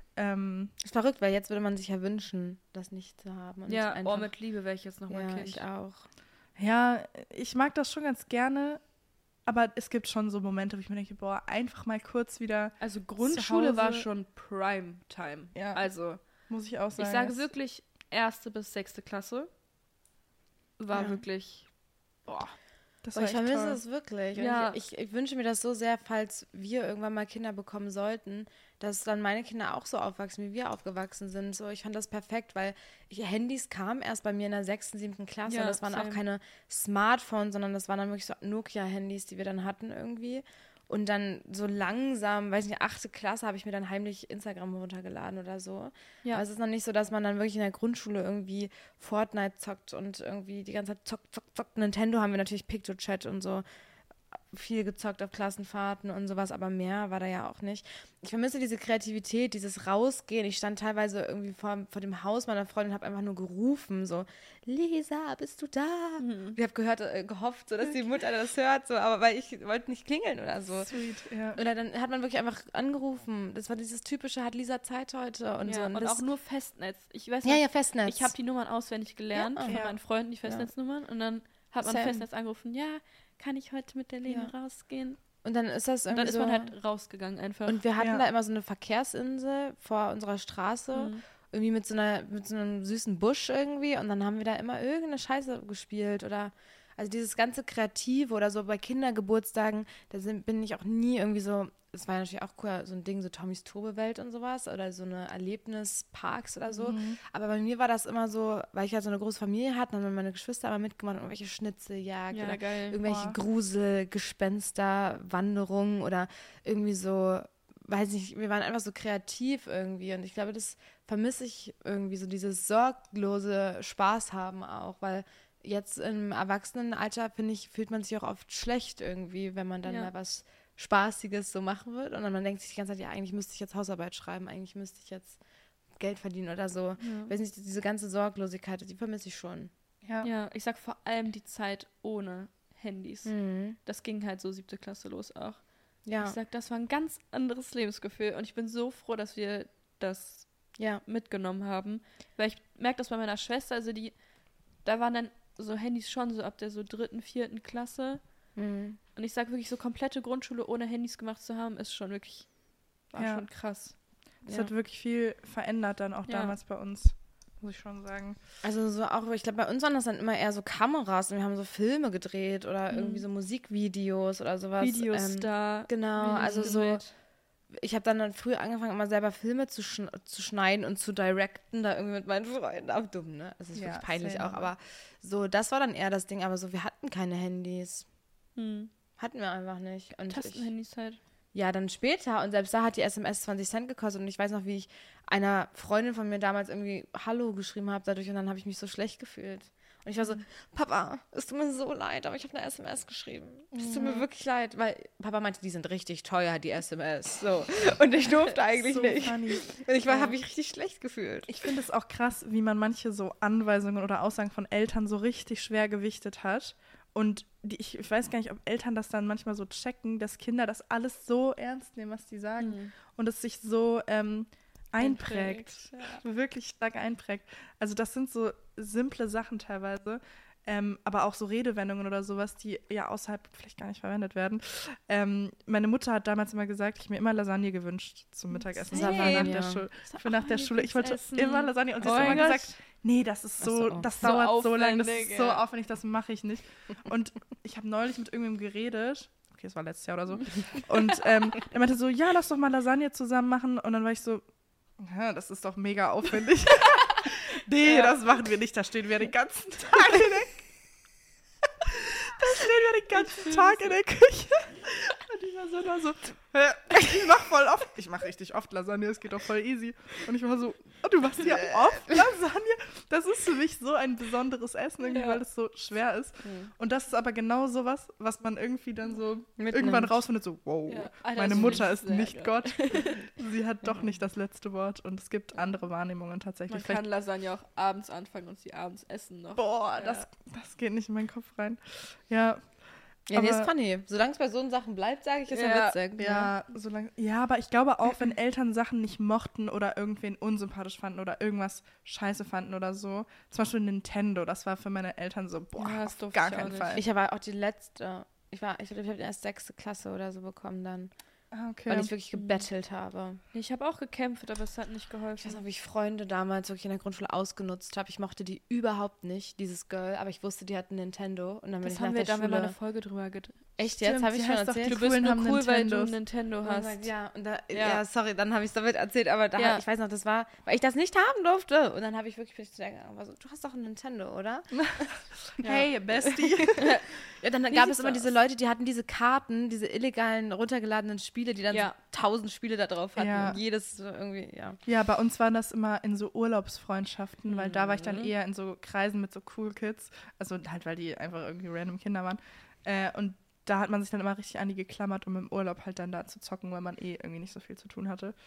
Ist verrückt, weil jetzt würde man sich ja wünschen, das nicht zu haben. Und Ja, einfach, mit Liebe wäre ich jetzt nochmal ja, Kind. ich auch. Ja, ich mag das schon ganz gerne, aber es gibt schon so Momente, wo ich mir denke, boah, einfach mal kurz wieder, Also Grundschule war Hause- schon Prime-Time. Ja. Also muss ich auch sagen. ich sage das- wirklich 1. bis 6. Klasse war Ja. wirklich, boah. das Oh, war ich echt vermisse toll. es wirklich. Und Ja. ich wünsche mir das so sehr, falls wir irgendwann mal Kinder bekommen sollten, dass dann meine Kinder auch so aufwachsen, wie wir aufgewachsen sind. So, ich fand das perfekt, weil Handys kamen erst bei mir in der 6., 7. Klasse. Ja, Das waren same. auch keine Smartphones, sondern das waren dann wirklich so Nokia-Handys, die wir dann hatten irgendwie. Und dann so langsam, weiß nicht, 8. Klasse habe ich mir dann heimlich Instagram runtergeladen oder so. Ja. Aber es ist noch nicht so, dass man dann wirklich in der Grundschule irgendwie Fortnite zockt und irgendwie die ganze Zeit zockt. Nintendo haben wir natürlich PictoChat und so viel gezockt auf Klassenfahrten und sowas, aber mehr war da ja auch nicht. Ich vermisse diese Kreativität, dieses Rausgehen. Ich stand teilweise irgendwie vor dem Haus meiner Freundin und habe einfach nur gerufen, so, Lisa, bist du da? Und ich habe gehofft, so, dass die Mutter das hört, so, aber weil ich wollte nicht klingeln oder so. Sweet, ja. Oder dann hat man wirklich einfach angerufen. Das war dieses typische, hat Lisa Zeit heute und so. Und das, auch nur Festnetz. Ich weiß ja, nicht, ja, Festnetz. ich habe die Nummern auswendig gelernt Ja. von meinen Freunden, die Festnetznummern. Und dann hat man Same. Festnetz angerufen, ja, kann ich heute mit der Lene rausgehen? Und dann ist das Und irgendwie dann ist so, man halt rausgegangen einfach. und wir hatten Ja. da immer so eine Verkehrsinsel vor unserer Straße, irgendwie mit so einem süßen Busch irgendwie, und dann haben wir da immer irgendeine Scheiße gespielt oder, also dieses ganze Kreative oder so bei Kindergeburtstagen, bin ich auch nie irgendwie so, es war ja natürlich auch cool, so ein Ding, so Tommys Turbewelt und sowas oder so eine Erlebnisparks oder so, aber bei mir war das immer so, weil ich halt so eine große Familie hatte, dann haben meine Geschwister immer mitgemacht und irgendwelche Schnitzeljagd Ja, oder geil. irgendwelche Boah. Grusel, Gespenster, Wanderungen oder irgendwie so, weiß nicht, wir waren einfach so kreativ irgendwie und ich glaube, das vermisse ich irgendwie, so dieses sorglose Spaß haben auch, weil jetzt im Erwachsenenalter, finde ich, fühlt man sich auch oft schlecht irgendwie, wenn man dann Ja. mal was Spaßiges so machen wird und dann man denkt sich die ganze Zeit, ja, eigentlich müsste ich jetzt Hausarbeit schreiben, eigentlich müsste ich jetzt Geld verdienen oder so. Weiß nicht, diese ganze Sorglosigkeit, die vermisse ich schon. Ja, ich sag vor allem die Zeit ohne Handys. Das ging halt so 7. Klasse los auch. Ja, Ich sag, das war ein ganz anderes Lebensgefühl und ich bin so froh, dass wir das ja. mitgenommen haben, weil ich merke das bei meiner Schwester, also da waren dann so Handys schon so ab der so 3., 4. Klasse Mhm. und ich sag wirklich, so komplette Grundschule ohne Handys gemacht zu haben, ist schon wirklich, war Ja. schon krass. Das Ja. hat wirklich viel verändert dann auch Ja. damals bei uns, muss ich schon sagen. Also so auch, ich glaube, bei uns waren das dann immer eher so Kameras und wir haben so Filme gedreht oder irgendwie so Musikvideos oder sowas. Videostar. Genau, Videos also so, gedreht. ich habe dann früh angefangen, immer selber Filme zu schneiden und zu directen, da irgendwie mit meinen Freunden. Auch dumm, ne? Es ist Ja, wirklich peinlich same. auch, aber so, das war dann eher das Ding, aber so, wir hatten keine Handys. Hm. Hatten wir einfach nicht. Und Tastenhandys halt. ja, dann später. Und selbst da hat die SMS 20 Cent gekostet. Und ich weiß noch, wie ich einer Freundin von mir damals irgendwie Hallo geschrieben habe dadurch. Und dann habe ich mich so schlecht gefühlt. Und ich war so, Papa, es tut mir so leid, aber ich habe eine SMS geschrieben. Es tut mir wirklich leid, weil Papa meinte, die sind richtig teuer, die SMS. So. Und ich durfte eigentlich So nicht. funny. Und ich habe mich richtig schlecht gefühlt. Ich finde es auch krass, wie man manche so Anweisungen oder Aussagen von Eltern so richtig schwer gewichtet hat. Und ich weiß gar nicht, ob Eltern das dann manchmal so checken, dass Kinder das alles so ernst nehmen, was die sagen. Und es sich so einprägt. Wirklich stark einprägt. Also das sind so simple Sachen teilweise, aber auch so Redewendungen oder sowas, die ja außerhalb vielleicht gar nicht verwendet werden. Meine Mutter hat damals immer gesagt, ich mir immer Lasagne gewünscht zum Mittagessen. Same. Nach der Schule. Ich wollte Essen. immer Lasagne und sie Oh hat mein immer Gott. gesagt, nee, das ist so, Ach so. das So dauert so lange, das aufwendig, ist so ja. aufwendig, das mache ich nicht. Und ich habe neulich mit irgendwem geredet, okay, es war letztes Jahr oder so, und er meinte so, ja, lass doch mal Lasagne zusammen machen. Und dann war ich so, ja, das ist doch mega aufwendig. Nee, das machen wir nicht, da stehen wir den ganzen Tag in der Küche. Und ich war so immer so, ich mache richtig oft Lasagne, es geht doch voll easy. Und ich war so, oh, du machst ja oft Lasagne? Das ist für mich so ein besonderes Essen, irgendwie, weil es so schwer ist. Und das ist aber genau sowas, was man irgendwie dann so irgendwann rausfindet, so, wow, Ja. Alter, meine das Mutter finde ist ich sehr nicht geil. Gott. Sie hat doch nicht das letzte Wort und es gibt andere Wahrnehmungen tatsächlich. Man kann Lasagne auch abends anfangen und sie abends essen noch. Boah, Ja. das geht nicht in meinen Kopf rein. Ja, Ja, nee, aber- ist funny. Solange es bei so Sachen bleibt, sage ich, ist ja Ja. witzig. ja, aber ich glaube auch, wenn Eltern Sachen nicht mochten oder irgendwen unsympathisch fanden oder irgendwas scheiße fanden oder so, zum Beispiel Nintendo, das war für meine Eltern so, boah, Ja, das auf durfte gar ich auch keinen nicht. Fall. Ich habe auch die letzte, ich glaube, ich habe erst 6. Klasse oder so bekommen dann, Okay. weil ich wirklich gebettelt habe. Ich habe auch gekämpft, aber es hat nicht Ich geholfen. weiß noch, wie ich Freunde damals wirklich in der Grundschule ausgenutzt habe. Ich mochte die überhaupt nicht, dieses Girl, aber ich wusste, die hat ein Nintendo. Und dann bin Das ich haben nach wir, der da haben wir mal Schule... eine Folge drüber gedreht. Echt jetzt? Stimmt, Habe ich sie schon heißt doch, erzählt? die Du bist Coolen nur haben cool, weil du ein Nintendos. Nintendo Oh hast. mein Gott, ja, und da, Ja. ja, sorry, dann habe ich es damit erzählt, aber da, Ja. ich weiß noch, das war, weil ich das nicht haben durfte. Und dann habe ich wirklich zu der gegangen, war so, du hast doch ein Nintendo, oder? Hey, Bestie. Ja, dann Wie gab sieht's es immer diese aus? Leute, die hatten diese Karten, diese illegalen, runtergeladenen Spiele, die dann Ja. so 1000 Spiele da drauf hatten. Ja. Und jedes so irgendwie, ja. Ja, bei uns waren das immer in so Urlaubsfreundschaften, weil da war ich dann eher in so Kreisen mit so Cool Kids. Also halt, weil die einfach irgendwie random Kinder waren. Und da hat man sich dann immer richtig an die geklammert, um im Urlaub halt dann da zu zocken, weil man irgendwie nicht so viel zu tun hatte.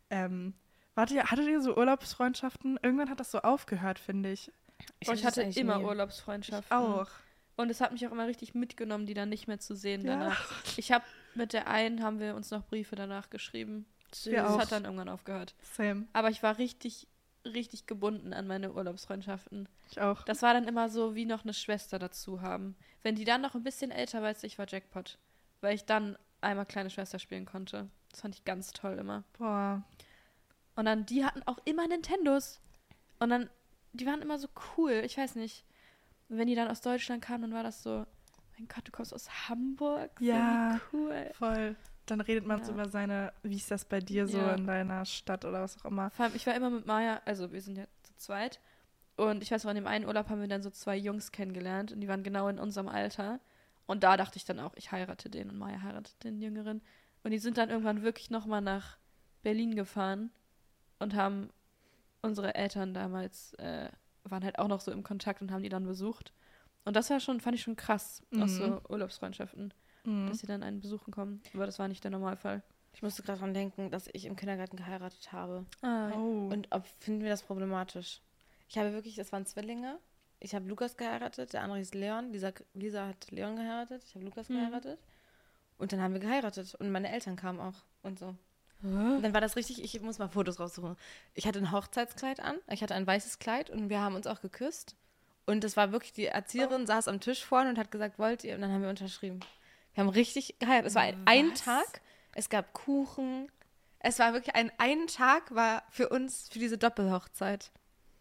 Hattet ihr so Urlaubsfreundschaften? Irgendwann hat das so aufgehört, finde ich. Boah, ich hatte immer Urlaubsfreundschaften. Auch. Und es hat mich auch immer richtig mitgenommen, die dann nicht mehr zu sehen Ja. danach. Ich habe mit der einen, haben wir uns noch Briefe danach geschrieben. Wir Das auch. hat dann irgendwann aufgehört. Same. Aber ich war richtig, richtig gebunden an meine Urlaubsfreundschaften. Ich auch. Das war dann immer so, wie noch eine Schwester dazu haben. Wenn die dann noch ein bisschen älter war als ich, war Jackpot. Weil ich dann einmal kleine Schwester spielen konnte. Das fand ich ganz toll immer. Boah. Und dann, die hatten auch immer Nintendos. Und dann, die waren immer so cool. Ich weiß nicht. Und wenn die dann aus Deutschland kamen, dann war das so, mein Gott, du kommst aus Hamburg? So, Ja. wie cool. Voll. Dann redet man so Ja. über seine, wie ist das bei dir so Ja. in deiner Stadt oder was auch immer. Vor allem, ich war immer mit Maya, also wir sind ja zu zweit. Und ich weiß noch, in dem einen Urlaub haben wir dann so 2 Jungs kennengelernt. Und die waren genau in unserem Alter. Und da dachte ich dann auch, ich heirate den. Und Maya heiratet den Jüngeren. Und die sind dann irgendwann wirklich nochmal nach Berlin gefahren. Und haben unsere Eltern damals, waren halt auch noch so im Kontakt und haben die dann besucht. Und das war schon, fand ich schon krass, aus so Urlaubsfreundschaften, dass sie dann einen besuchen kommen. Aber das war nicht der Normalfall. Ich musste gerade dran denken, dass ich im Kindergarten geheiratet habe. Oh. Und finden wir das problematisch? Ich habe wirklich, das waren Zwillinge. Ich habe Lukas geheiratet, der andere hieß Leon. Lisa hat Leon geheiratet, ich habe Lukas geheiratet. Und dann haben wir geheiratet. Und meine Eltern kamen auch und so. Und dann war das richtig, ich muss mal Fotos raussuchen. Ich hatte ein Hochzeitskleid an, ich hatte ein weißes Kleid und wir haben uns auch geküsst. Und das war wirklich, die Erzieherin saß am Tisch vorne und hat gesagt, wollt ihr? Und dann haben wir unterschrieben. Wir haben richtig geheiratet. Es war ein Tag, es gab Kuchen. Es war wirklich ein Tag war für uns, für diese Doppelhochzeit.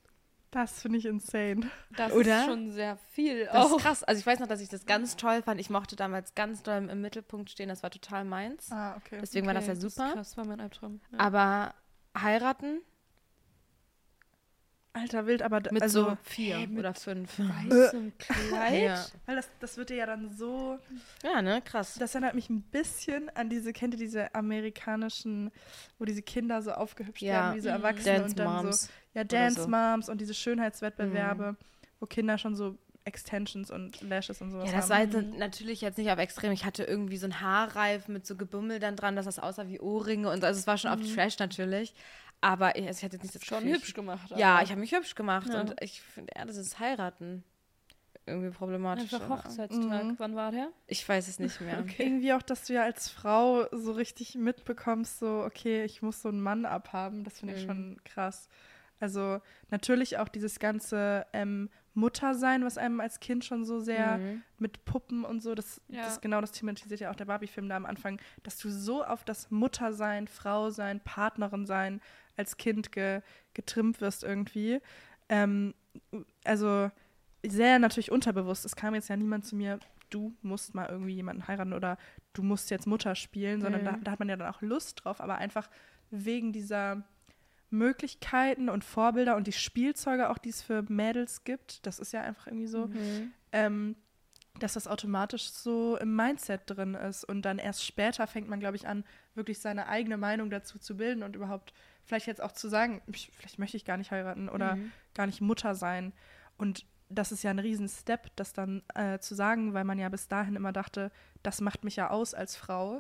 Das finde ich insane. Das Oder? ist schon sehr viel. Das auch. ist krass. Also ich weiß noch, dass ich das ganz toll fand. Ich mochte damals ganz doll im Mittelpunkt stehen. Das war total meins. Ah, okay. Deswegen war das ja super. Das ist krass, war mein Albtraum. Ja. Aber heiraten Alter, wild, aber mit also, so 4 oder 5. Weißem Kleid? Ja. weil das wird dir ja dann so. Ja, ne? Krass. Das erinnert mich ein bisschen an kennt ihr diese amerikanischen, wo diese Kinder so aufgehübscht Ja. werden, wie so Erwachsene Dance und dann Moms. so, ja, oder Dance so. Moms und diese Schönheitswettbewerbe, wo Kinder schon so Extensions und Lashes und sowas Ja, das haben. war jetzt natürlich jetzt nicht auf extrem. Ich hatte irgendwie so einen Haarreif mit so Gebummel dann dran, dass das aussah wie Ohrringe und also es war schon auf Trash natürlich. Aber ich hatte jetzt nicht das Schon Gefühl, hübsch gemacht. Ja, aber ich habe mich hübsch gemacht Ja. und ich finde eher, das ist Heiraten irgendwie problematisch. Einfach oder? Hochzeitstag. Wann war der? Ich weiß es nicht mehr. Irgendwie auch, dass du ja als Frau so richtig mitbekommst, so, okay, ich muss so einen Mann abhaben, das finde ich schon krass. Also natürlich auch dieses ganze Muttersein, was einem als Kind schon so sehr mit Puppen und so, das genau das thematisiert ja auch der Barbie-Film da am Anfang, dass du so auf das Muttersein, Frausein, Partnerin sein als Kind getrimmt wirst irgendwie. Also sehr natürlich unterbewusst. Es kam jetzt ja niemand zu mir, du musst mal irgendwie jemanden heiraten oder du musst jetzt Mutter spielen, sondern da hat man ja dann auch Lust drauf, aber einfach wegen dieser Möglichkeiten und Vorbilder und die Spielzeuge auch, die es für Mädels gibt, das ist ja einfach irgendwie so, dass das automatisch so im Mindset drin ist und dann erst später fängt man, glaube ich, an, wirklich seine eigene Meinung dazu zu bilden und überhaupt vielleicht jetzt auch zu sagen, vielleicht möchte ich gar nicht heiraten oder gar nicht Mutter sein. Und das ist ja ein Riesen-Step, das dann zu sagen, weil man ja bis dahin immer dachte, das macht mich ja aus als Frau.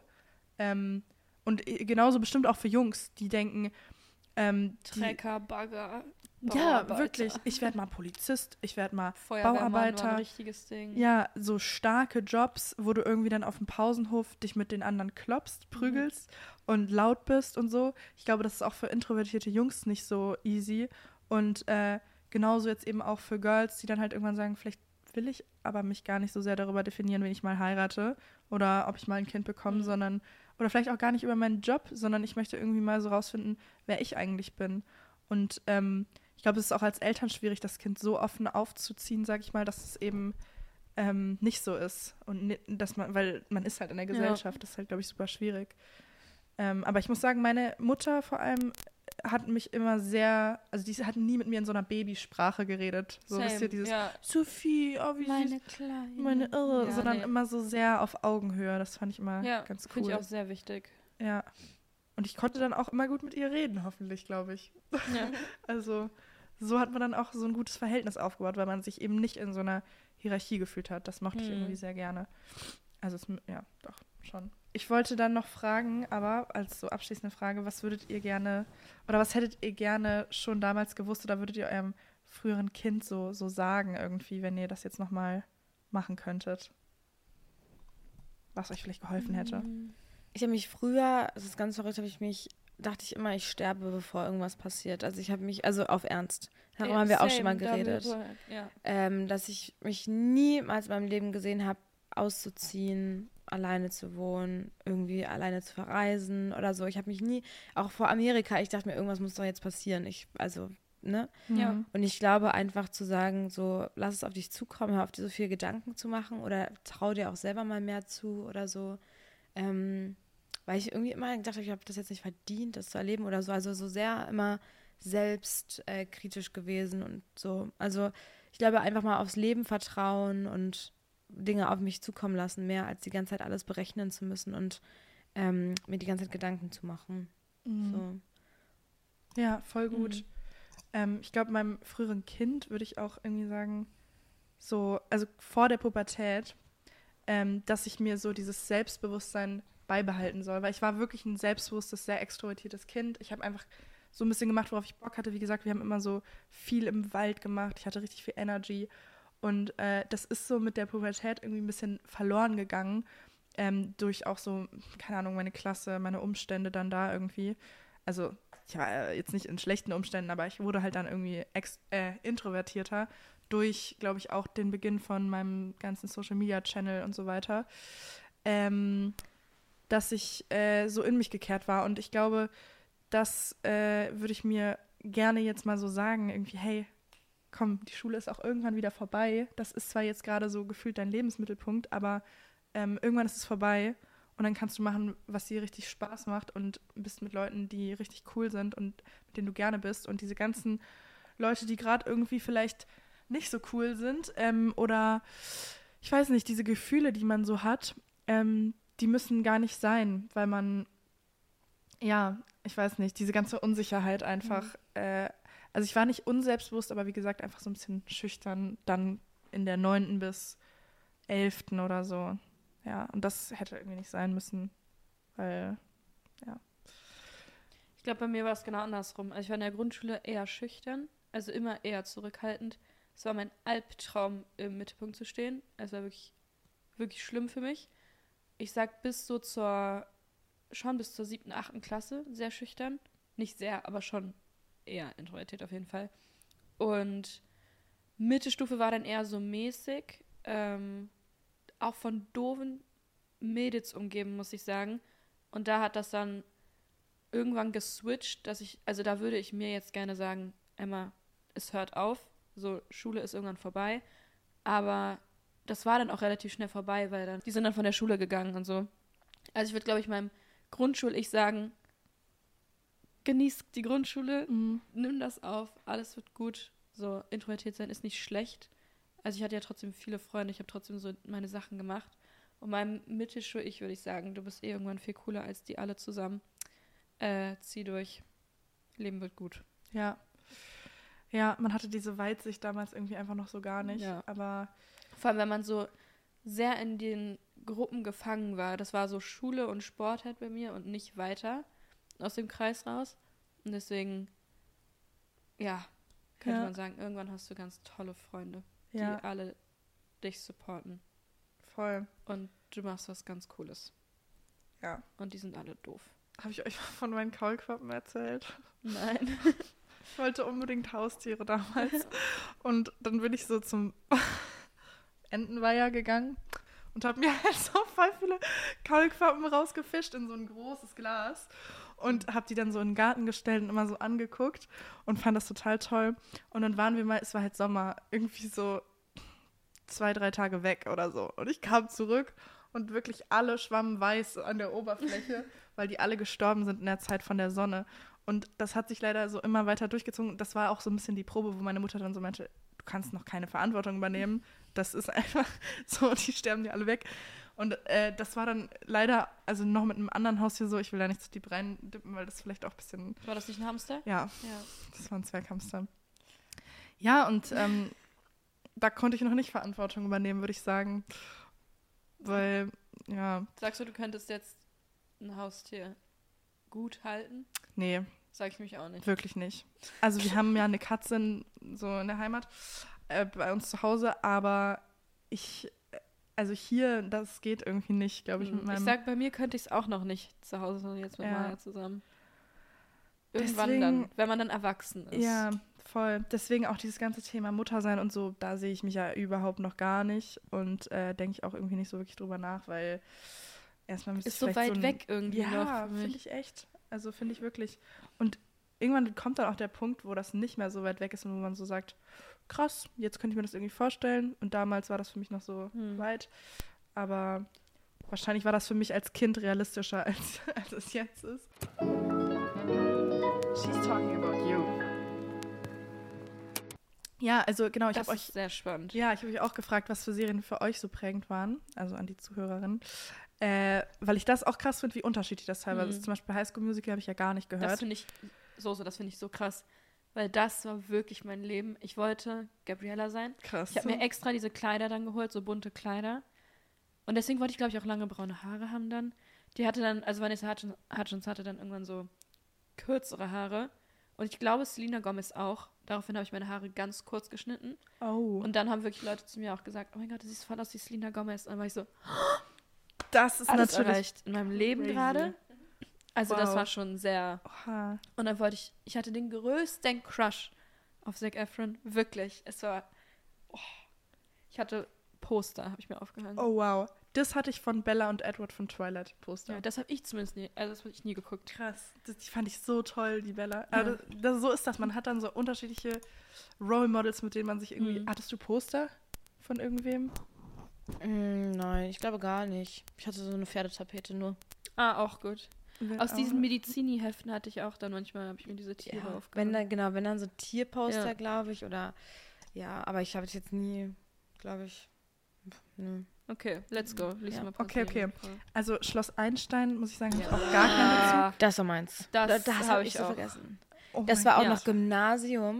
Und genauso bestimmt auch für Jungs, die denken, Trecker, Bagger, ja, Bauarbeiter. wirklich, ich werde mal Polizist, ich werde mal Feuerwehrmann Bauarbeiter. war ein richtiges Ding. Ja, so starke Jobs, wo du irgendwie dann auf dem Pausenhof dich mit den anderen klopfst, prügelst und laut bist und so. Ich glaube, das ist auch für introvertierte Jungs nicht so easy. Und genauso jetzt eben auch für Girls, die dann halt irgendwann sagen, vielleicht will ich aber mich gar nicht so sehr darüber definieren, wen ich mal heirate oder ob ich mal ein Kind bekomme, sondern, oder vielleicht auch gar nicht über meinen Job, sondern ich möchte irgendwie mal so rausfinden, wer ich eigentlich bin. Und ich glaube, es ist auch als Eltern schwierig, das Kind so offen aufzuziehen, sage ich mal, dass es eben nicht so ist. Und dass man, weil man ist halt in der Gesellschaft, das ist halt, glaube ich, super schwierig. Aber ich muss sagen, meine Mutter vor allem hat mich immer sehr, also die hat nie mit mir in so einer Babysprache geredet. So wisst ihr, dieses Sophie, oh wie Meine süß, Kleine. meine Irre, Ja, sondern immer so sehr auf Augenhöhe. Das fand ich immer ganz cool. Finde ich auch sehr wichtig. Ja. Und ich konnte dann auch immer gut mit ihr reden, hoffentlich, glaube ich. Ja. Also so hat man dann auch so ein gutes Verhältnis aufgebaut, weil man sich eben nicht in so einer Hierarchie gefühlt hat. Das mochte ich irgendwie sehr gerne. Also ja, doch, schon. Ich wollte dann noch fragen, aber als so abschließende Frage, was würdet ihr gerne, oder was hättet ihr gerne schon damals gewusst oder würdet ihr eurem früheren Kind so sagen irgendwie, wenn ihr das jetzt nochmal machen könntet? Was euch vielleicht geholfen hätte? Ich habe mich früher, das ist ganz verrückt, dachte ich immer, ich sterbe, bevor irgendwas passiert. Also ich habe mich, also auf Ernst, darüber haben wir auch schon mal geredet, dass ich mich niemals in meinem Leben gesehen habe, auszuziehen, alleine zu wohnen, irgendwie alleine zu verreisen oder so. Ich habe mich nie, auch vor Amerika, ich dachte mir, irgendwas muss doch jetzt passieren. Ne? Ja. Und ich glaube einfach zu sagen, so, lass es auf dich zukommen, hör auf dir so viele Gedanken zu machen oder trau dir auch selber mal mehr zu oder so. Weil ich irgendwie immer gedacht habe, ich habe das jetzt nicht verdient, das zu erleben oder so. Also so sehr immer selbstkritisch gewesen und so. Also ich glaube, einfach mal aufs Leben vertrauen und Dinge auf mich zukommen lassen, mehr als die ganze Zeit alles berechnen zu müssen und mir die ganze Zeit Gedanken zu machen. So. Ja, voll gut. Ich glaube, meinem früheren Kind würde ich auch irgendwie sagen, so, also vor der Pubertät, dass ich mir so dieses Selbstbewusstsein beibehalten soll, weil ich war wirklich ein selbstbewusstes, sehr extrovertiertes Kind. Ich habe einfach so ein bisschen gemacht, worauf ich Bock hatte. Wie gesagt, wir haben immer so viel im Wald gemacht. Ich hatte richtig viel Energy. Und das ist so mit der Pubertät irgendwie ein bisschen verloren gegangen, durch auch so, keine Ahnung, meine Klasse, meine Umstände dann da irgendwie. Also ich war jetzt nicht in schlechten Umständen, aber ich wurde halt dann irgendwie introvertierter durch, glaube ich, auch den Beginn von meinem ganzen Social-Media-Channel und so weiter, dass ich so in mich gekehrt war. Und ich glaube, das würde ich mir gerne jetzt mal so sagen, irgendwie, hey, komm, die Schule ist auch irgendwann wieder vorbei. Das ist zwar jetzt gerade so gefühlt dein Lebensmittelpunkt, aber irgendwann ist es vorbei und dann kannst du machen, was dir richtig Spaß macht und bist mit Leuten, die richtig cool sind und mit denen du gerne bist. Und diese ganzen Leute, die gerade irgendwie vielleicht nicht so cool sind oder ich weiß nicht, diese Gefühle, die man so hat, die müssen gar nicht sein, weil man, ja, ich weiß nicht, diese ganze Unsicherheit einfach, also ich war nicht unselbstbewusst, aber wie gesagt, einfach so ein bisschen schüchtern dann in der 9. bis 11. oder so. Ja, und das hätte irgendwie nicht sein müssen, weil, ja. Ich glaube, bei mir war es genau andersrum. Also ich war in der Grundschule eher schüchtern, also immer eher zurückhaltend. Es war mein Albtraum, im Mittelpunkt zu stehen. Es war wirklich, wirklich schlimm für mich. Ich sag bis zur 7., 8. Klasse sehr schüchtern. Nicht sehr, aber schon eher introvertiert auf jeden Fall. Und Mittelstufe war dann eher so mäßig. Auch von doofen Mädels umgeben, muss ich sagen. Und da hat das dann irgendwann geswitcht, also da würde ich mir jetzt gerne sagen, Emma, es hört auf. So, Schule ist irgendwann vorbei. Aber das war dann auch relativ schnell vorbei, weil die sind dann von der Schule gegangen und so. Also ich würde, glaube ich, meinem Grundschul-Ich sagen, genieß die Grundschule, nimm das auf, alles wird gut. So, introvertiert sein ist nicht schlecht. Also ich hatte ja trotzdem viele Freunde, ich habe trotzdem so meine Sachen gemacht. Und meinem Mittelschul-Ich würde ich sagen, du bist irgendwann viel cooler als die alle zusammen. Zieh durch. Leben wird gut. Ja. Ja, man hatte diese Weitsicht damals irgendwie einfach noch so gar nicht. Ja. Aber vor allem, wenn man so sehr in den Gruppen gefangen war. Das war so Schule und Sport halt bei mir und nicht weiter aus dem Kreis raus. Und deswegen, ja, könnte man sagen, irgendwann hast du ganz tolle Freunde, die alle dich supporten. Voll. Und du machst was ganz Cooles. Ja. Und die sind alle doof. Habe ich euch von meinen Kaulquappen erzählt? Nein. Ich wollte unbedingt Haustiere damals. Und dann bin ich so zum Entenweiher gegangen und habe mir halt so voll viele Kaulquappen rausgefischt in so ein großes Glas und habe die dann so in den Garten gestellt und immer so angeguckt und fand das total toll. Und dann waren wir mal, es war halt Sommer, irgendwie so 2-3 Tage weg oder so. Und ich kam zurück und wirklich alle schwammen weiß an der Oberfläche, weil die alle gestorben sind in der Zeit von der Sonne. Und das hat sich leider so immer weiter durchgezogen. Das war auch so ein bisschen die Probe, wo meine Mutter dann so meinte, du kannst noch keine Verantwortung übernehmen. Das ist einfach so, die sterben dir alle weg. Und das war dann leider, also noch mit einem anderen Haustier so, ich will da nicht zu tief reindippen, weil das vielleicht auch ein bisschen... War das nicht ein Hamster? Ja. Das war ein Zwerghamster. Ja, und da konnte ich noch nicht Verantwortung übernehmen, würde ich sagen. Weil, ja... Sagst du könntest jetzt ein Haustier gut halten? Nee. Sag ich mich auch nicht. Wirklich nicht. Also wir haben ja eine Katze in der Heimat, bei uns zu Hause, aber also hier, das geht irgendwie nicht, glaube ich, mit meinem... Ich sag, bei mir könnte ich es auch noch nicht zu Hause, sondern jetzt mit Maya zusammen. Irgendwann Deswegen, dann, wenn man dann erwachsen ist. Ja, voll. Deswegen auch dieses ganze Thema Muttersein und so, da sehe ich mich ja überhaupt noch gar nicht und denke ich auch irgendwie nicht so wirklich drüber nach, weil erstmal müsste ich ist so weit weg irgendwie noch. Ja, finde ich echt. Also finde ich wirklich. Und irgendwann kommt dann auch der Punkt, wo das nicht mehr so weit weg ist und wo man so sagt, krass, jetzt könnte ich mir das irgendwie vorstellen. Und damals war das für mich noch so weit. Aber wahrscheinlich war das für mich als Kind realistischer, als es jetzt ist. She's talking about you. Ja, also genau, ich habe euch sehr spannend. Ja, ich habe euch auch gefragt, was für Serien für euch so prägend waren, also an die Zuhörerinnen. Weil ich das auch krass finde, wie unterschiedlich das teilweise ist. Zum Beispiel High School Musical habe ich ja gar nicht gehört. Das finde ich so krass. Weil das war wirklich mein Leben. Ich wollte Gabriella sein. Krass. Ich habe mir extra diese Kleider dann geholt, so bunte Kleider. Und deswegen wollte ich, glaube ich, auch lange braune Haare haben dann. Die hatte dann, also Vanessa Hudgens hatte dann irgendwann so kürzere Haare. Und ich glaube, Selena Gomez auch. Daraufhin habe ich meine Haare ganz kurz geschnitten. Oh. Und dann haben wirklich Leute zu mir auch gesagt, oh mein Gott, du siehst voll aus wie Selena Gomez. Und dann war ich so, das ist alles natürlich erreicht in meinem Leben gerade. Also das war schon sehr... Oha. Und dann wollte ich hatte den größten Crush auf Zac Efron. Wirklich. Es war... Oh, ich hatte Poster, habe ich mir aufgehangen. Oh, wow. Das hatte ich von Bella und Edward von Twilight, Poster. Ja, das habe ich zumindest nie, also das habe ich nie geguckt. Krass. Die fand ich so toll, die Bella. Ja. Aber so ist das. Man hat dann so unterschiedliche Role Models, mit denen man sich irgendwie... Hattest du Poster von irgendwem? Nein, ich glaube gar nicht. Ich hatte so eine Pferdetapete nur. Ah, auch gut. Aus diesen Medizini-Heften hatte ich auch dann manchmal, habe ich mir diese Tiere aufgehangen. Wenn dann so Tierposter, glaube ich, oder ja, aber ich habe es jetzt nie, glaube ich, nö. Okay, let's go. Lies mal Okay. Also Schloss Einstein, muss ich sagen, habe ich auch gar keinen Bezug. Das war meins. Das habe hab ich so auch vergessen. Oh das war auch Gott. noch Gymnasium.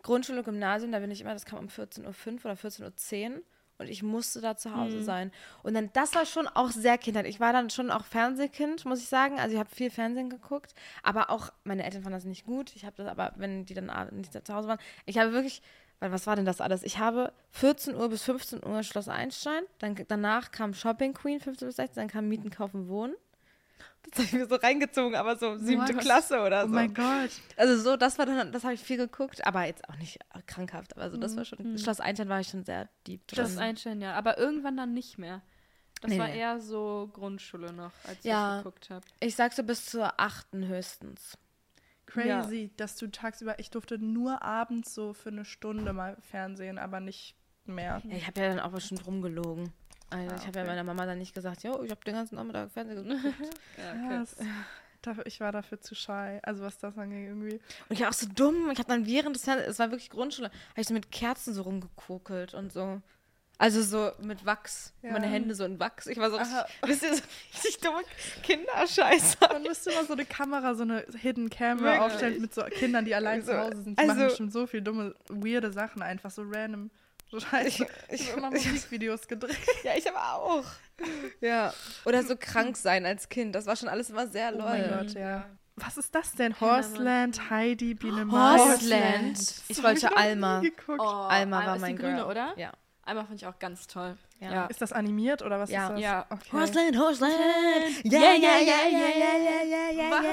Grundschule, Gymnasium, da bin ich immer, das kam um 14:05 oder 14:10 Uhr und ich musste da zu Hause sein. Und dann, das war schon auch sehr Kindheit. Ich war dann schon auch Fernsehkind, muss ich sagen. Also ich habe viel Fernsehen geguckt, aber auch, meine Eltern fanden das nicht gut. Ich habe das aber, wenn die dann nicht zu Hause waren, ich habe wirklich, weil was war denn das alles? Ich habe 14 Uhr bis 15 Uhr Schloss Einstein, danach kam Shopping Queen, 15 bis 16, dann kam Mieten, Kaufen, Wohnen. Das habe ich mir so reingezogen, aber so 7. Klasse oder so. Oh mein Gott. Also so, das war dann, das habe ich viel geguckt, aber jetzt auch nicht krankhaft. Aber so, das war schon, Schloss Einstein war ich schon sehr deep drin. Das Einstein, ja. Aber irgendwann dann nicht mehr. Das Nee, war nee. eher so Grundschule noch, als ich Ja. das geguckt habe. Ich sag so bis zur 8. höchstens. Crazy, dass du tagsüber, ich durfte nur abends so für eine Stunde mal Fernsehen, aber nicht mehr. Ja, ich habe ja dann auch bestimmt rumgelogen. Also ich habe ja okay. meiner Mama dann nicht gesagt, jo, ich habe den ganzen Nachmittag Fernsehen geguckt. Ja, ich war dafür zu shy, also was das angeht irgendwie. Und ich war auch so dumm. Ich habe dann während des Fernsehens, es war wirklich Grundschule, habe ich so mit Kerzen so rumgekokelt und so. Also so mit Wachs. Ja. Meine Hände so in Wachs. Ich war so, Aha. wisst ihr, so richtig dumme Kinderscheiße. Man müsste mal so eine Kamera, so eine Hidden Camera Wirklich? aufstellen mit so Kindern, die allein Also- zu Hause sind. Die also- machen bestimmt so viel dumme, weirde Sachen, einfach so random. So scheiße. Ich habe immer Musikvideos gedreht. Ja, ich aber auch. Ja. Oder so krank sein als Kind. Das war schon alles immer sehr Oh lol. mein Gott, ja. Was ist das denn? Keine Ahnung. Horseland, Heidi, Biene Maya. Horseland. Ich Das hab wollte noch Alma. nie geguckt. Alma war ist mein die grüne, Girl. oder? Ja. Einmal fand ich auch ganz toll. Ja. Ist das animiert oder was Ja. ist das? Ja. Okay. Horseland, Horseland. Yeah, yeah, yeah, yeah, yeah, yeah, yeah, Was?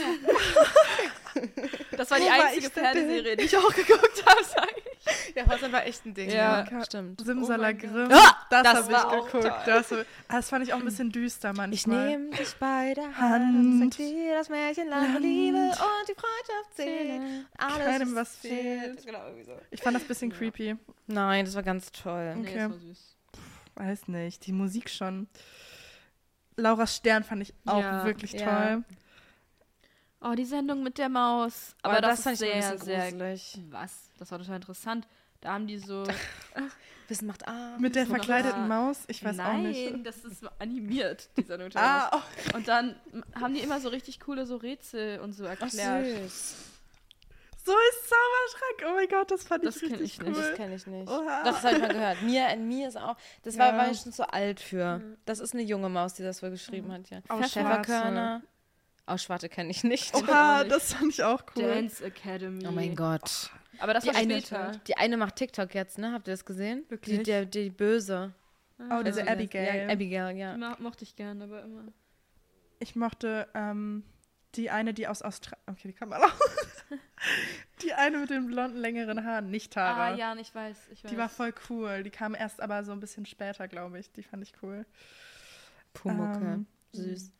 yeah. Das war die Wo war einzige ich denn? Fernsehserie, die ich auch geguckt habe, sag ich. Ja, Horseland war echt ein Ding. Ja. Stimmt. Simsalagrim. Ah, das das habe war ich auch geguckt. toll. Das fand ich auch ein bisschen düster manchmal. Ich nehme dich bei der Hand. Hand, sag dir das Märchenland der Land. Liebe und die Freundschaft zählt. Alles Keinem ist was fehlt. Genau, irgendwie so. Ich fand das ein bisschen creepy. Nein, das war ganz toll. Nee, Okay. das war süß. Weiß nicht, die Musik schon. Laura Stern fand ich auch Ja. wirklich Ja. toll. Oh, die Sendung mit der Maus. Aber Aber das, fand ist ich ein sehr, bisschen sehr... gruselig. Was? Das war total interessant. Da haben die so... Wissen macht Mit der so noch verkleideten da- Maus, ich weiß auch nicht. Nein, das ist so animiert, dieser Note. Ah, oh, Und dann haben die immer so richtig coole so Rätsel und so Ach, erklärt. süß. so ist Zauberschrank. Oh mein Gott, das fand Das ich kenn richtig ich cool. nicht. Das kenne ich nicht. Oha. Doch, das habe ich mal gehört. Mia ist auch. Das Ja. war ich schon zu alt für. Das ist eine junge Maus, die das wohl geschrieben hat, ja. Aus Pfefferkörner. Aus Schwarte kenne ich nicht. Oha, nicht. das fand ich auch cool. Dance Academy. Oh mein Gott. Aber das Die war eine, später. die eine macht TikTok jetzt, ne? Habt ihr das gesehen? Wirklich? Die Böse. Oh, diese Also, Abigail. Ja, Abigail, ja. Die mochte ich gern, aber immer. Ich mochte die eine, die aus Australien. Okay, die kann man auch. Die eine mit den blonden, längeren Haaren, nicht Tara. Ah, ja, ich weiß. Die war voll cool. Die kam erst aber so ein bisschen später, glaube ich. Die fand ich cool. Pumucke. Süß.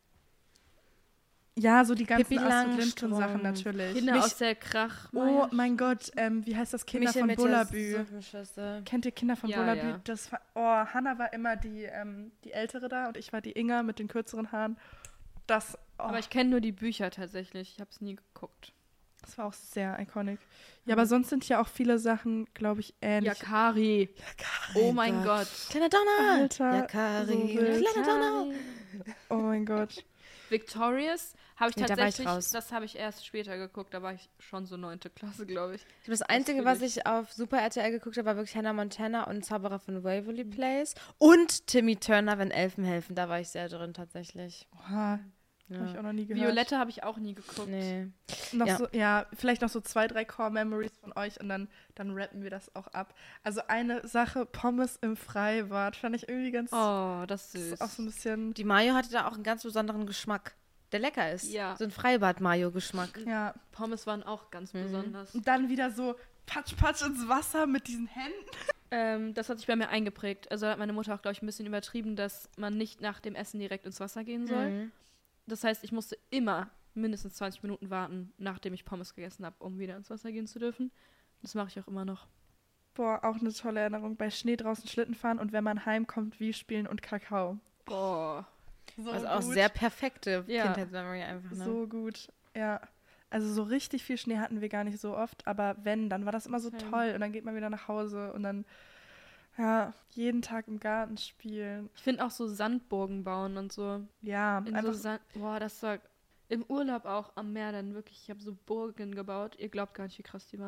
Ja, so die ganzen Pippi Astrid Langstrumpf. Lindgren-Sachen natürlich. Kinder Mich- aus der Krach. Oh mein Gott, wie heißt das? Kinder von Bullabü. Suppenschüssel. Kennt ihr Kinder von Ja, Bullabü? ja. Das war, Hannah war immer die Ältere da und ich war die Inga mit den kürzeren Haaren. Das, Aber ich kenne nur die Bücher tatsächlich. Ich habe es nie geguckt. das war auch sehr iconic. Ja, aber sonst sind ja auch viele Sachen, glaube ich, ähnlich. Yakari. Oh mein Gott. Kleiner Donner. Alter, Yakari. so wild. Kleiner Donner. Oh mein Gott. Victorious habe ich Nee, da war ich tatsächlich, raus. das habe ich erst später geguckt, da war ich schon so 9. Klasse, glaube ich. Das Einzige, was ich auf Super RTL geguckt habe, war wirklich Hannah Montana und Zauberer von Waverly Place. Und Timmy Turner, wenn Elfen helfen. Da war ich sehr drin, tatsächlich. Oha, habe ich Ja. auch noch nie gehört. Violette habe ich auch nie geguckt. Nee. Noch Ja. so, ja, vielleicht noch so 2, 3 Core-Memories von euch und dann rappen wir das auch ab. Also eine Sache, Pommes im Freibad, fand ich irgendwie ganz, Oh, das das ist ist süß. auch so ein bisschen, Die Mayo hatte da auch einen ganz besonderen Geschmack, der lecker ist. Ja. So ein Freibad-Mayo-Geschmack. ja. Pommes waren auch ganz besonders. Und dann wieder so Patsch, Patsch ins Wasser mit diesen Händen. Das hat sich bei mir eingeprägt. Also hat meine Mutter auch, glaube ich, ein bisschen übertrieben, dass man nicht nach dem Essen direkt ins Wasser gehen soll. Mhm. Das heißt, ich musste immer mindestens 20 Minuten warten, nachdem ich Pommes gegessen habe, um wieder ins Wasser gehen zu dürfen. Das mache ich auch immer noch. Boah, auch eine tolle Erinnerung. Bei Schnee draußen Schlitten fahren und wenn man heimkommt, Wii spielen und Kakao. Boah. So Also auch gut. sehr perfekte Ja. Kindheitsmemory einfach. Ne? So gut, ja. Also so richtig viel Schnee hatten wir gar nicht so oft, aber wenn, dann war das immer so Same. toll und dann geht man wieder nach Hause und dann, ja, jeden Tag im Garten spielen. Ich finde auch so Sandburgen bauen und so. Ja, In einfach so Sand. Boah, das war im Urlaub auch am Meer dann wirklich. Ich habe so Burgen gebaut. Ihr glaubt gar nicht, wie krass die waren.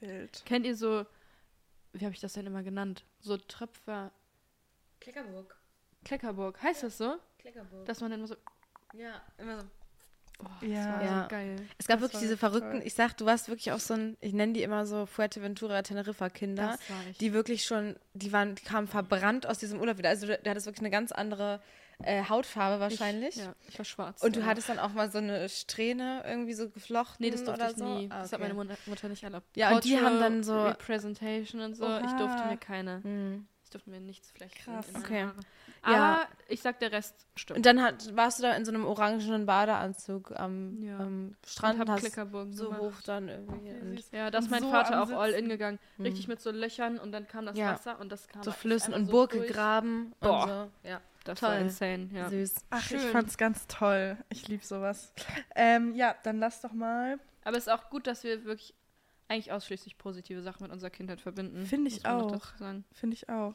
Wild. Kennt ihr so, wie habe ich das denn immer genannt? So Tröpfer, Kleckerburg, heißt das so? Kleckerburg. Dass man dann immer so, Ja, immer so. oh, Ja. das war Ja. so geil. Es gab Das wirklich war diese richtig verrückten, toll. ich sag, du warst wirklich auch so ein, ich nenne die immer so Fuerteventura, Teneriffa-Kinder, Das war ich. die wirklich schon, die kamen verbrannt aus diesem Urlaub wieder. Also du hattest wirklich eine ganz andere Hautfarbe wahrscheinlich. Ich war schwarz. Und du ja. hattest dann auch mal so eine Strähne irgendwie so geflochten Nee, das durfte oder ich so. nie. Ah, Das hat okay. meine Mutter nicht erlaubt. Ja, und die haben Cultural dann so- Representation und so. Ich durfte Oha. mir keine. Hm. Ich durfte mir nichts flechten. Krass. in meine Okay. Haare. Ja. Aber ich sag, der Rest stimmt. Und dann warst du da in so einem orangenen Badeanzug am Strand und und hab hast Klickerburgen so gemacht. hoch dann irgendwie. Und Ja, da ist mein So Vater am auch all in Sitzen. gegangen. Richtig mit so Löchern und dann kam das Ja. Wasser und das kam so echt Flüssen einmal und so Burg durch. gegraben Boah. und so. Ja, Das Toll. war insane, ja. süß. Ach, ich Schön. fand's ganz toll. Ich liebe sowas. Ja, dann lass doch mal. Aber es ist auch gut, dass wir wirklich eigentlich ausschließlich positive Sachen mit unserer Kindheit verbinden. Finde ich muss man noch auch. dazu sagen. Finde ich auch.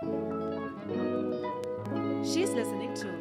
She's listening to.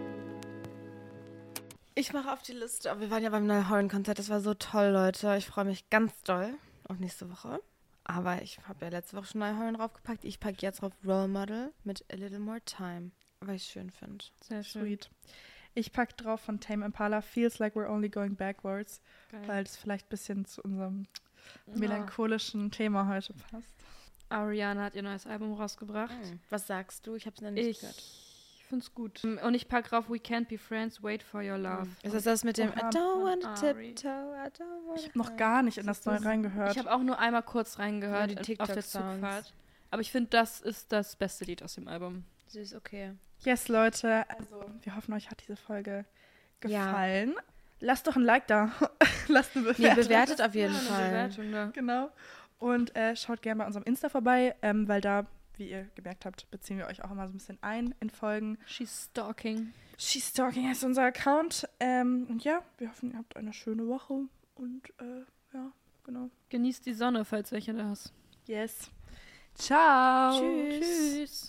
Ich mache auf die Liste. Aber wir waren ja beim Neuhorn-Konzert. Das war so toll, Leute. Ich freue mich ganz doll auf nächste Woche. Aber ich habe ja letzte Woche schon Neuhorn draufgepackt. Ich packe jetzt drauf Role Model mit A Little More Time. Weil ich es schön finde. Sehr schön. Sweet. Ich pack drauf von Tame Impala Feels Like We're Only Going Backwards, Geil. weil es vielleicht ein bisschen zu unserem melancholischen Thema heute passt. Ariana hat ihr neues Album rausgebracht. Was sagst du? Ich habe es noch nicht Ich gehört. finde es gut. Und ich packe drauf We Can't Be Friends, Wait for Your Love. Ist das mit dem I Oha. don't wanna Ari. tiptoe, I don't wanna... Ich habe noch gar nicht in das Neue reingehört. Ich habe auch nur einmal kurz reingehört Ja, die auf der TikTok-Sounds. Zugfahrt. Aber ich finde, das ist das beste Lied aus dem Album. Süß, okay. Yes, Leute, also wir hoffen, euch hat diese Folge Ja. gefallen. Lasst doch ein Like da. Lasst eine Nee, Bewertung. bewertet auf jeden Ja, eine Fall. Bewertung da. Genau. Und schaut gerne bei unserem Insta vorbei, weil da, wie ihr gemerkt habt, beziehen wir euch auch immer so ein bisschen ein in Folgen. She's stalking. She's Talking heißt unser Account. Und ja, wir hoffen, ihr habt eine schöne Woche. Und ja, genau. Genießt die Sonne, falls welche da ist. Yes. Ciao. Tschüss. Tschüss.